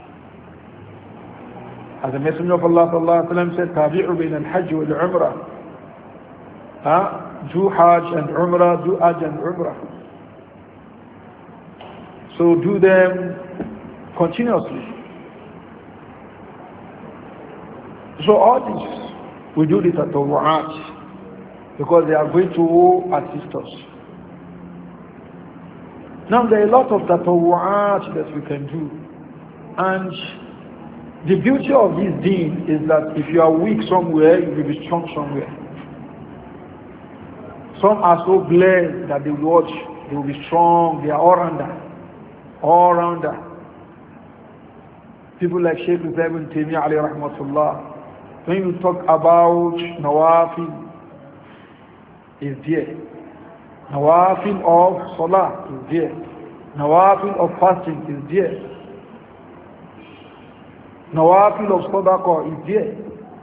As the Messenger of Allah sallallahu alaihi wasallam said, "Tabi'u bain al-Hajj wal Umrah." Huh? Do Hajj and Umrah, do Hajj and Umrah. So do them continuously. So all this, we do the tatawwa'at because they are going to assist us. Now there are a lot of tatawwa'at that we can do. And the beauty of this deen is that if you are weak somewhere, you will be strong somewhere. Some are so blessed that they will watch, they will be strong, they are all rounder. All rounder. People like Shaykh Ibn Taymiyyah alayhi rahmatullah. When you talk about Nawafil, is there. Nawafil of Salah is there. Nawafil of fasting is there. Nawafil of Sadaqah is there.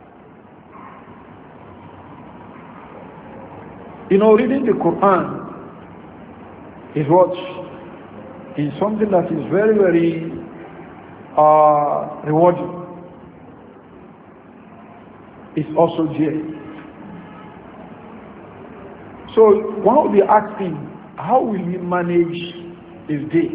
You know, reading the Quran is what is something that is very, very uh, rewarding. It's also there. So one will be asking, how will he manage his day?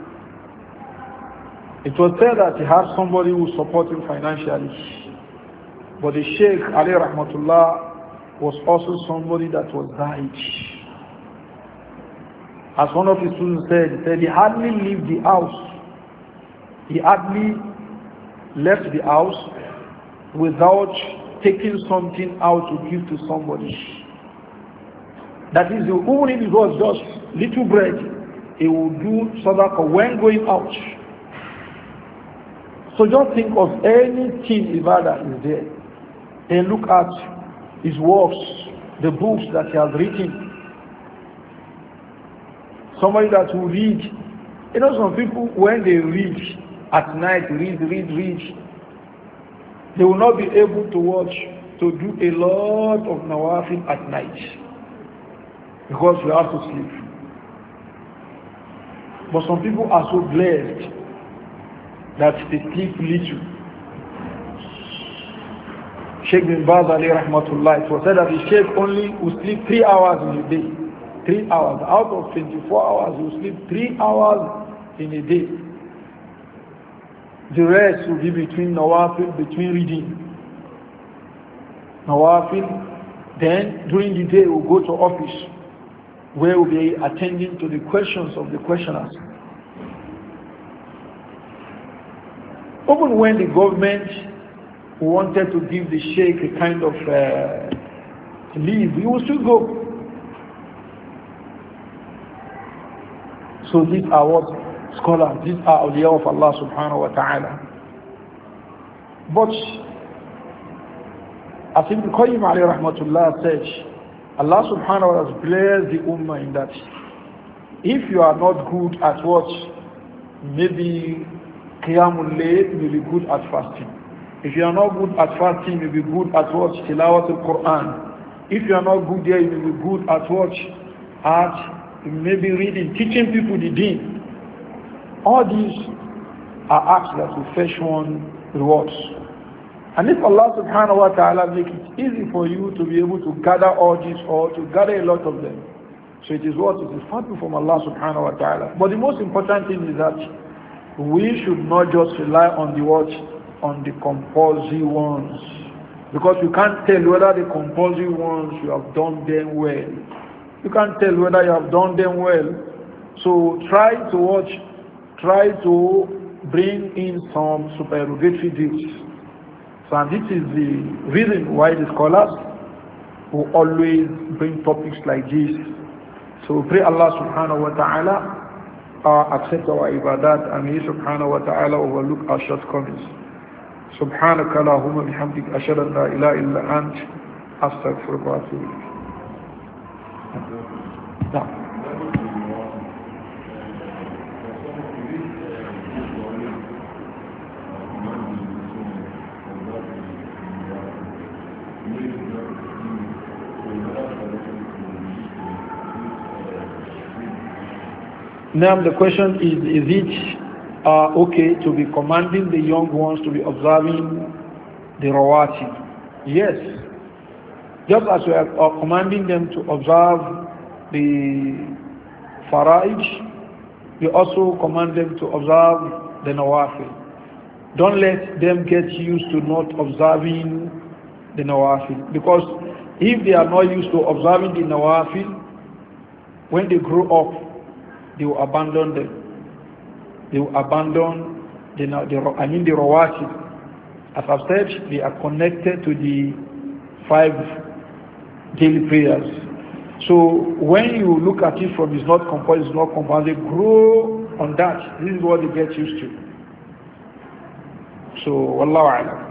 It was said that he had somebody who support him financially. But the Sheikh Ali Rahmatullah was also somebody that was died. As one of his students said, he said he hardly left the house. He hardly left the house without taking something out to give to somebody. That is, even if it was just little bread, he would do sadaqah when going out. So just think of anything ibadah is there. And look at his works, the books that he has written. Somebody that will read. You know, some people, when they read at night, read, read, read, they will not be able to watch, to do a lot of nawafil at night. Because we have to sleep. But some people are so blessed that they sleep little. Sheikh bin Baz alayhi rahmatullah, it was said that the Sheikh only will sleep three hours in a day. Three hours. Out of twenty-four hours, he will sleep three hours in a day. The rest will be between nawafil, between reading. Nawafil. Then during the day, we'll go to office, where we'll be attending to the questions of the questioners. Even when the government wanted to give the sheikh a kind of uh, leave, he will still go. So these are what scholars, these are awliya of Allah subhanahu wa ta'ala. But as Ibn Qayyim alayhi rahmatullah said, Allah subhanahu wa ta'ala has blessed the ummah in that if you are not good at what, maybe Qiyamul Layl, you will be good at fasting. If you are not good at fasting, you will be good at what? Tilawat al-Quran. If you are not good there, you will be good at what? At maybe reading, teaching people the deen. All these are acts that will fetch one rewards. And if Allah subhanahu wa ta'ala make it easy for you to be able to gather all these or to gather a lot of them, so it is what? It is fadl from Allah subhanahu wa ta'ala. But the most important thing is that we should not just rely on the watch, on the compulsory ones. Because you can't tell whether the compulsory ones you have done them well. You can't tell whether you have done them well. So try to watch, try to bring in some supererogatory deeds. So and this is the reason why the scholars will always bring topics like this. So we pray Allah subhanahu wa ta'ala uh, accept our ibadat, and He subhanahu wa ta'ala overlook our shortcomings. سبحانك اللهم بحمدك أشهد أن لا إله إلا أنت أستغفرك وأتوب إليك. نعم. Now the question is, is it uh, okay to be commanding the young ones to be observing the rawatib? Yes. Just as we are uh, commanding them to observe the fara'ij, we also command them to observe the nawafil. Don't let them get used to not observing the nawafil. Because if they are not used to observing the nawafil, when they grow up, they will abandon them. They will abandon the, the I mean the rawatib. As I've said, they are connected to the five daily prayers. So when you look at it from it's not compulsory, it's not compulsory, they grow on that. This is what they get used to. So wallahu a'lam.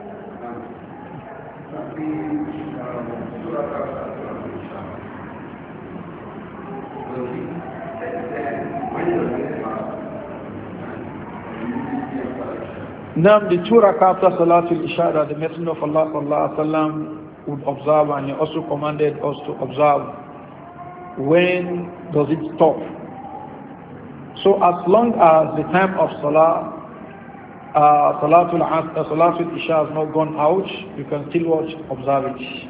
Now the two rak'ah after Salatul Isha that the Messenger of Allah sallallahu alaihi wasallam would observe, and he also commanded us to observe. When does it stop? So as long as the time of Salah, uh, Salatul uh, Salatul Isha has not gone out, you can still watch, observe it.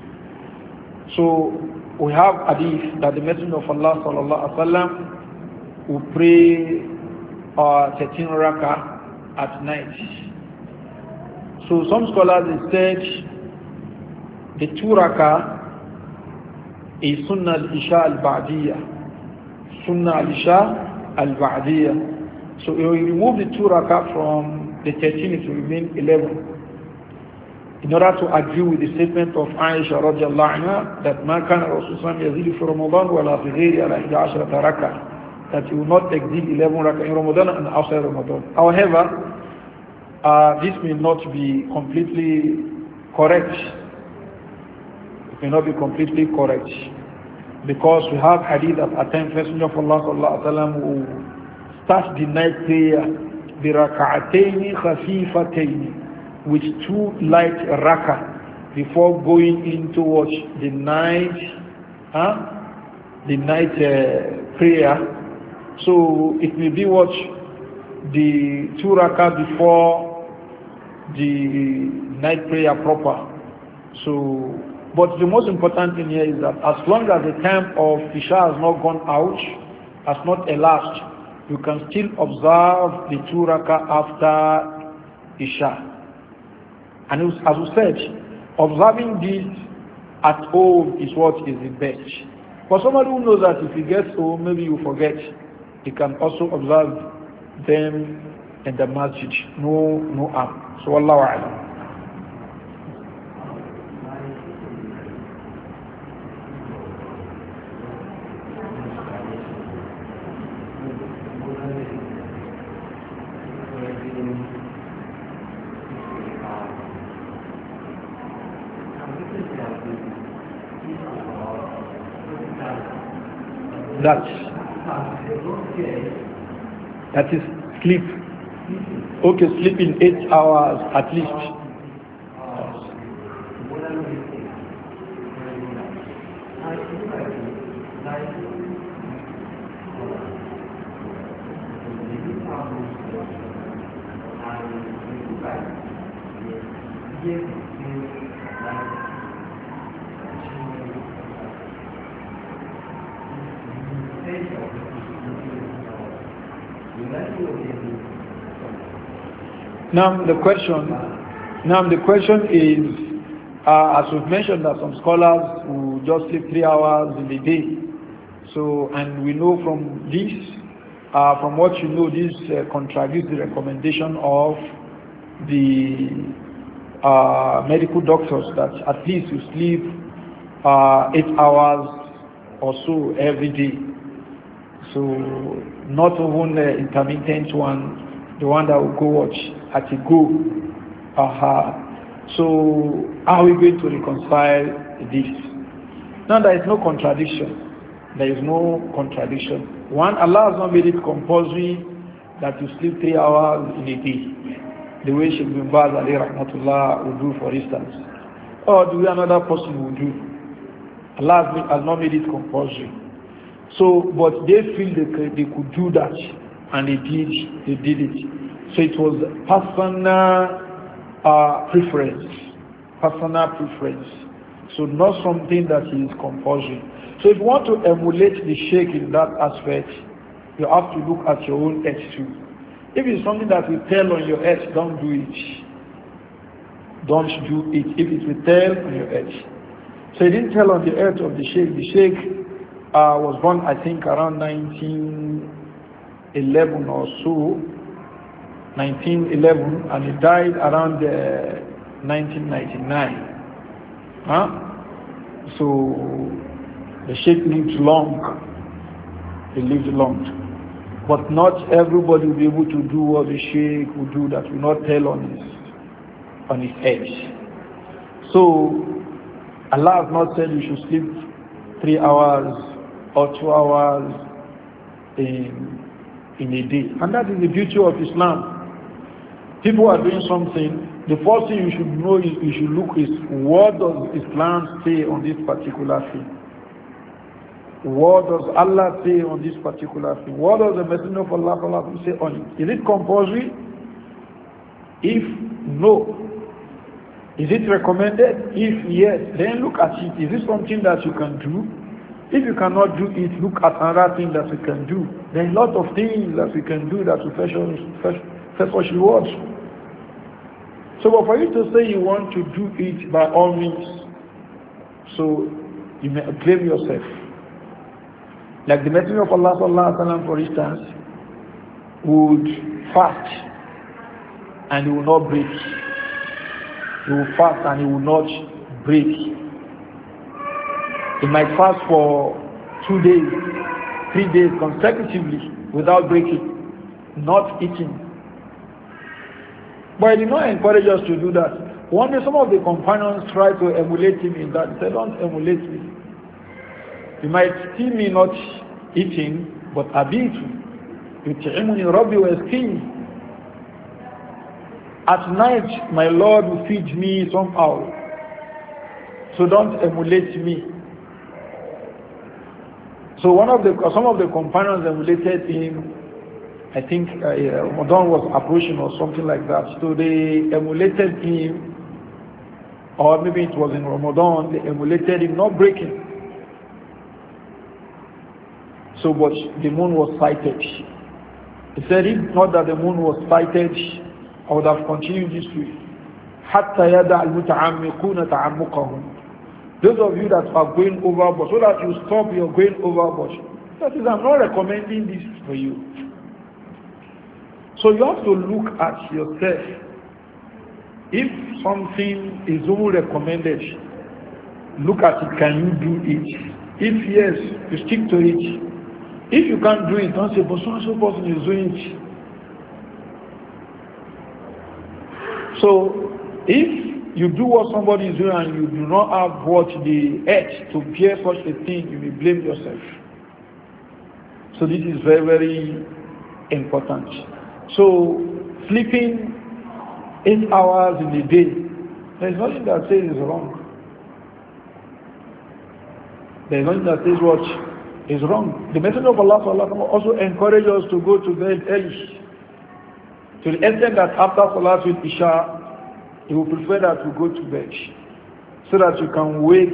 So we have hadith that the Messenger of Allah sallallahu alaihi wasallam will pray uh, thirteen rak'ah at night. So some scholars have said the two rak'ah is Sunnah al-Isha al-Ba'diyah. Sunnah al-Isha al-Ba'diyah. So if you remove the two rak'ah from the thirteen, it will remain eleven. In order to agree with the statement of Aisha radiallahu anha that ما كان الرسول صلى الله عليه وسلم يزيد في رمضان ولا في غيره على إحدى عشرة ركعة, that you will not exceed eleven rak'ah in Ramadan and outside Ramadan. However, uh, this may not be completely correct. It may not be completely correct, because we have hadith that at times Messenger of Allah sallallahu alaihi wasallam will start the night prayer bi rak'atayn khafifatayn, with two light rak'ah before going into watch the night, huh? the night uh, prayer. So it may be what the two rak'ah before the night prayer proper. So, but the most important thing here is that as long as the time of Isha has not gone out, has not elapsed, you can still observe the two rak'ah after Isha. And as we said, observing this at home is what is the best. For somebody who knows that if he gets home, maybe you forget, he can also observe them in the masjid. No, no harm. So Allahu a'lam. That that is sleep. Okay, sleep in eight hours at least. Now the question, now the question is, uh, as we've mentioned that some scholars will just sleep three hours in a day. So, and we know from this, uh, from what you know, this uh, contradicts the recommendation of the uh, medical doctors that at least you sleep uh, eight hours or so every day. So, not even the intermittent one, the one that will go watch at a go. Uh-huh. So, how are we going to reconcile this? Now, there is no contradiction. There is no contradiction. One, Allah has not made it compulsory that you sleep three hours in a day, the way Sheikh bin Baz alayhi rahmatullah would do, for instance. Or the way another person would do. Allah has not made it compulsory. So, but they feel they could, they could do that, and they did, they did it. So it was personal uh, preference, personal preference. So not something that is compulsory. So if you want to emulate the sheikh in that aspect, you have to look at your own edge too. If it's something that will tell on your edge, don't do it. Don't do it if it will tell on your edge. So it didn't tell on the edge of the sheikh. The sheikh uh, was born, I think, around nineteen eleven or so, nineteen eleven, and he died around uh, nineteen ninety-nine. Huh? So the sheikh lived long. He lived long. But not everybody will be able to do what the sheikh will do, that will not tell on his on his edge. So Allah has not said you should sleep three hours or two hours in in a day. And that is the beauty of Islam. People are doing something. The first thing you should know is you should look is, what does Islam say on this particular thing? What does Allah say on this particular thing? What does the Messenger of Allah, Allah say on it? Is it compulsory? If no, is it recommended? If yes, then look at it. Is it something that you can do? If you cannot do it, look at another thing that we can do. There are a lot of things that we can do that will fetch us rewards. So, but for you to say you want to do it by all means, so you may blame yourself. Like the Messenger of Allah, sallallahu alaihi wasallam, for instance, would fast and he will not break. He will fast and he will not break. He might fast for two days, three days consecutively without breaking, not eating. But he did not encourage us to do that. One day some of the companions tried to emulate him in that. He said, don't emulate me. You might see me not eating, but abitu. Yut'imuni Rabbi wa yasqini. At night, my Lord will feed me somehow. So don't emulate me. So one of the, some of the companions emulated him. I think uh, Ramadan was approaching or something like that. So they emulated him, or maybe it was in Ramadan, they emulated him not breaking. So but the moon was sighted. He said, if not that the moon was sighted, I would have continued this way. حَتَّى يَدَعَ الْمُتَعَمِّقُونَ تَعَمُّقَهُمْ. Those of you that are going overboard, so that you stop your going overboard. That is, I'm not recommending this for you. So you have to look at yourself. If something is only recommended, look at it, can you do it? If yes, you stick to it. If you can't do it, don't say, but so and so person is doing it. So if you do what somebody is doing and you do not have what the edge to bear such a thing, you will blame yourself. So this is very, very important. So sleeping eight hours in a day, there is nothing that says it's wrong. There is nothing that says what is wrong. The Messenger of Allah also encouraged us to go to bed early. To the extent that after Salatul Isha, he will prefer that we go to bed, so that you can wake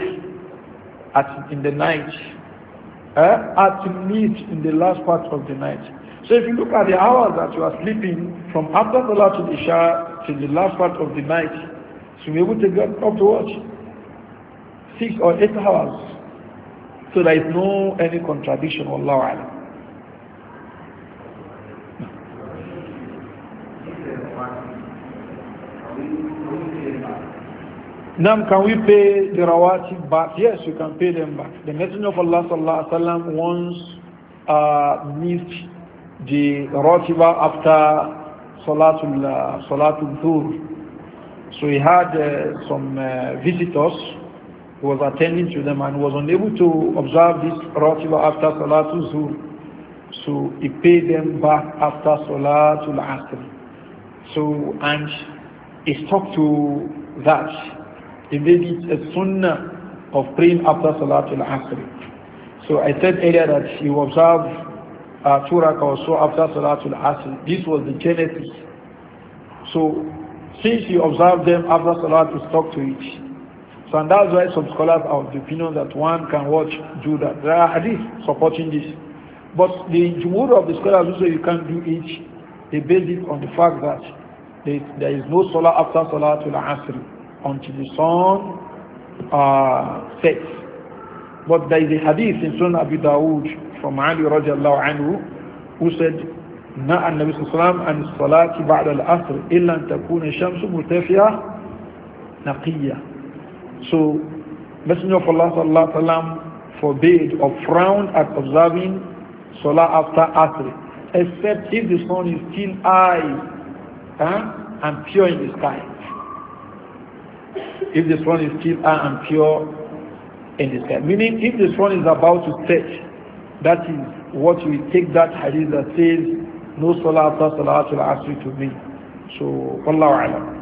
at in the night, eh? at least in the last part of the night. So if you look at the hours that you are sleeping from after Salatul Isha till the last part of the night, so you're able to get up to watch six or eight hours. So there is no any contradiction. Wallahu a'lam. Now, can we pay the rawatib back? Yes, you can pay them back. The Messenger of Allah sallallahu alaihi wasallam once uh, missed the ratiba after salatul uh, salatul dhuhr. So he had uh, some uh, visitors. He was attending to them and was unable to observe this ratiba after salatul dhuhr. So he paid them back after salatul asr. So and he stuck to that. He made it a sunnah of praying after Salatul Asr. So I said earlier that he observed uh, two rakah or so after Salatul Asr. This was the genesis. So since he observed them after Salat, he stuck to it. So and that's why some scholars are of the opinion that one can watch, do that. There are hadith supporting this. But the jumhur of the scholars who say you can't do it, they base it on the fact that there, there is no salah after Salatul Asr until the sun uh, sets. But there is a hadith in Sunan Abi Dawud from Ali radiallahu anhu who said, نهى النبي صلى الله عليه وسلم عن الصلاة بعد العصر إلا أن تكون الشمس مرتفعة نقية. So Messenger of Allah sallallahu alaihi wasallam forbade or frowned at observing Salah after Asr, except if the sun is still high huh, and pure in the sky. If the sun is still high and pure in the sky. Meaning if the sun is about to set, that is what we take that hadith that says no salah after salatul asr to me. So wallahu a'lam.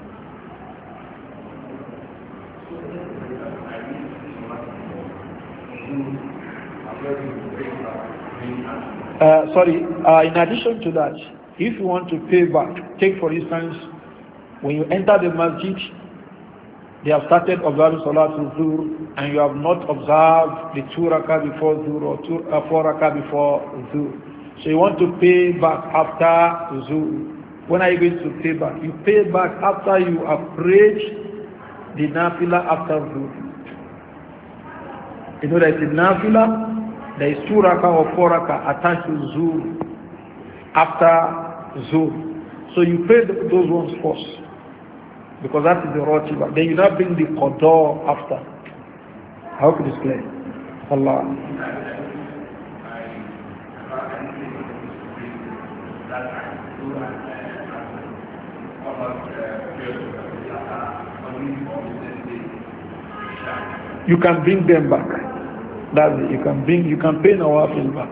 Uh, sorry, uh, in addition to that, if you want to pay back, take for instance, when you enter the masjid, they have started observing Salatul Zuhr and you have not observed the two rakah before Zuhr or two, uh, four rakah before Zuhr. So you want to pay back after Zuhr. When are you going to pay back? You pay back after you have prayed the nafila after Zuhr. You know that the nafila, there is two rakah or four rakah attached to Zuhr after Zuhr. So you pay those ones first. Because that is the ratiba. Then you not bring the qadar after. How could this play? Allah. You can bring them back. That's it. You can bring. You can pay nawafil back.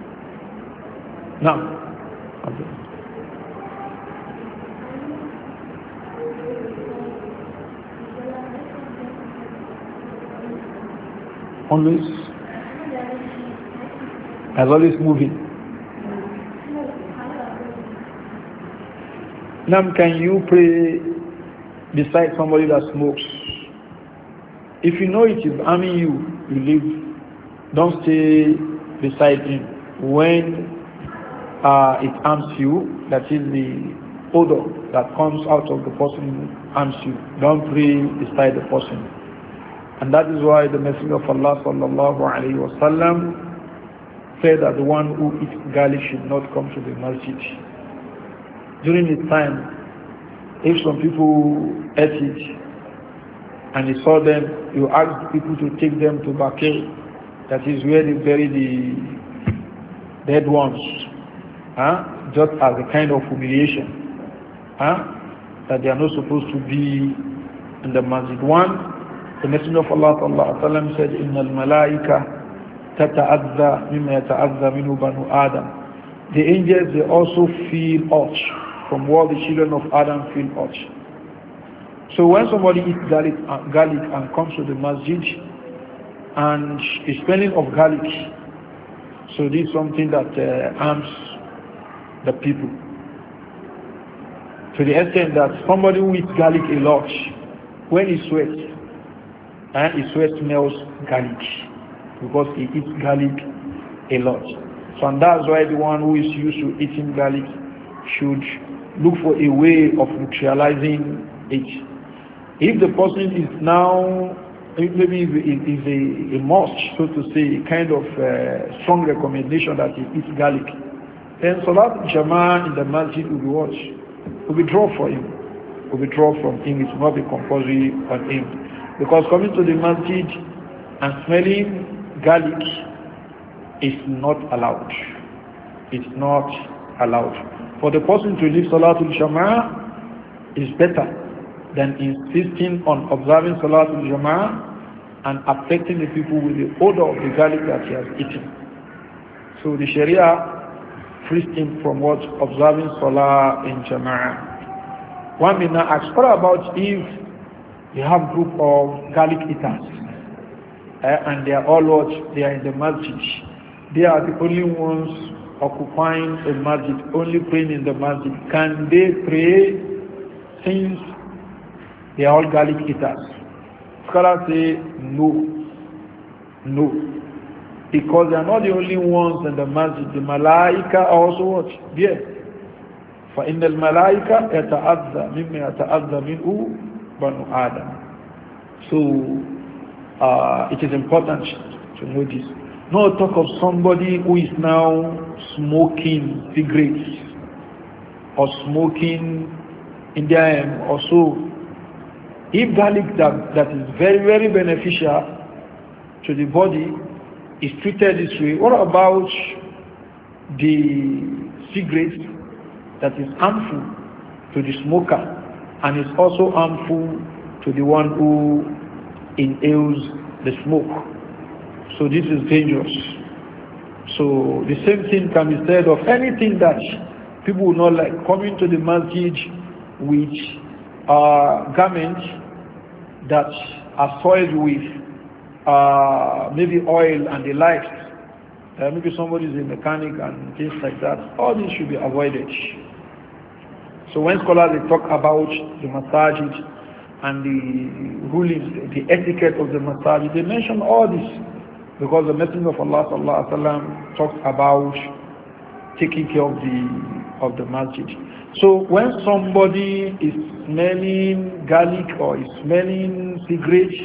Now. Okay. Always, as always moving. Now, can you pray beside somebody that smokes? If you know it is harming you, you leave. Don't stay beside him. When uh, it harms you, that is the odor that comes out of the person harms you. Don't pray beside the person. And that is why the Messenger of Allah sallallahu alayhi wa sallam said that the one who eats garlic should not come to the masjid. During his time, if some people ate it and he saw them, he asked people to take them to Baqi, that is where they bury the dead ones, huh? Just as a kind of humiliation, huh? That they are not supposed to be in the masjid. One, the Messenger of Allah sallallahu alaihi wasallam said, "Inna al-malaika tata'adha mimma yata'adha minhu banu Adam." The angels, they also feel urge from what the children of Adam feel urge. So when somebody eats garlic, uh, garlic and comes to the masjid and is smelling of garlic, so this is something that uh, harms the people. To the extent that somebody who eats garlic a lot, when he sweats, and his sweat smells garlic because he eats garlic a lot. So and that's why the one who is used to eating garlic should look for a way of neutralizing it. If the person is now, maybe it is a, a must, so to say, a kind of uh, strong recommendation that he eats garlic, then Salat Jama'ah in the masjid will be what? Will be dropped for him. Will be dropped from him. It will not be compulsory on him. Because coming to the masjid and smelling garlic is not allowed. It's not allowed. For the person to leave Salatul Jama'ah is better than insisting on observing Salatul Jama'ah and affecting the people with the odor of the garlic that he has eaten. So the Sharia frees him from what? Observing Salah in Jama'ah. One may now ask, what about if you have a group of garlic eaters uh, and they are all what? They are in the masjid. They are the only ones occupying the masjid, only praying in the masjid. Can they pray since they are all garlic eaters? Scholars say no. No. Because they are not the only ones in the masjid. The malaika also what? Yes. فَإِنَّ الْمَلَائِكَ يَتَأَذَّى مِمَّا يَتَأَذَّى مِنْهُ بَنُو آدَمَ. So uh, it is important to know this. No talk of somebody who is now smoking cigarettes or smoking Indian or so. If garlic that, that is very, very beneficial to the body is treated this way, what about the cigarettes that is harmful to the smoker and is also harmful to the one who inhales the smoke? So this is dangerous. So the same thing can be said of anything that people will not like. Coming to the masjid with uh, garments that are soiled with uh, maybe oil and the likes. Uh, maybe somebody is a mechanic and things like that. All this should be avoided. So when scholars they talk about the masajid and the rulings, the etiquette of the masajid, they mention all this. Because the Messenger of Allah sallallahu alaihi wasallam talks about taking care of the of the masjid. So when somebody is smelling garlic or is smelling cigarette,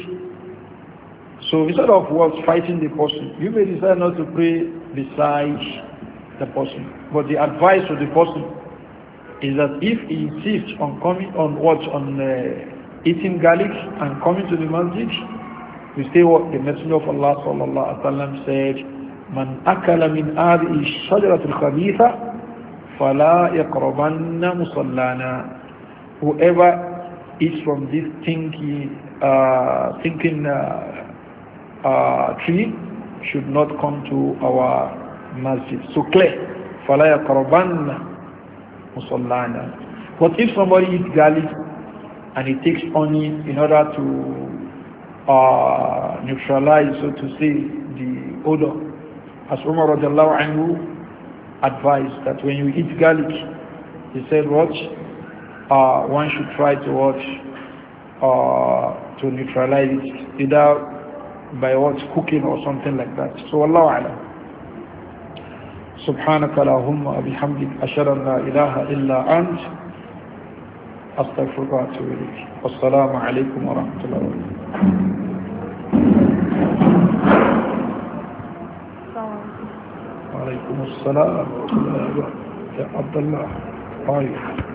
so instead of what fighting the person, you may decide not to pray beside the person. But the advice to the person is that if he insists on coming on what on uh, eating garlic and coming to the masjid, we say what the Messenger of Allah sallallahu alaihi wasallam said: "Man akala min hadhihi shajarat al-khabitha, fala yaqrabanna musallana." Whoever eats from this stinky, uh, thinking uh, uh, tree should not come to our masjid. So clear, fala yaqrabanna musallana. But if somebody eats garlic and he takes honey in order to Uh, neutralize, so to say, the odor, as Umar radiallahu anhu advised that when you eat garlic, he said, watch, uh, one should try to watch uh, to neutralize it, either by what, cooking or something like that. So Allahu a'lam. سبحانك اللهم وبحمدك أشهد أن لا إله إلا أنت أستغفرك وأتوب إليك. والسلام عليكم ورحمة الله وبركاته. وعليكم السلام ورحمة الله وبركاته. يا عبد الله.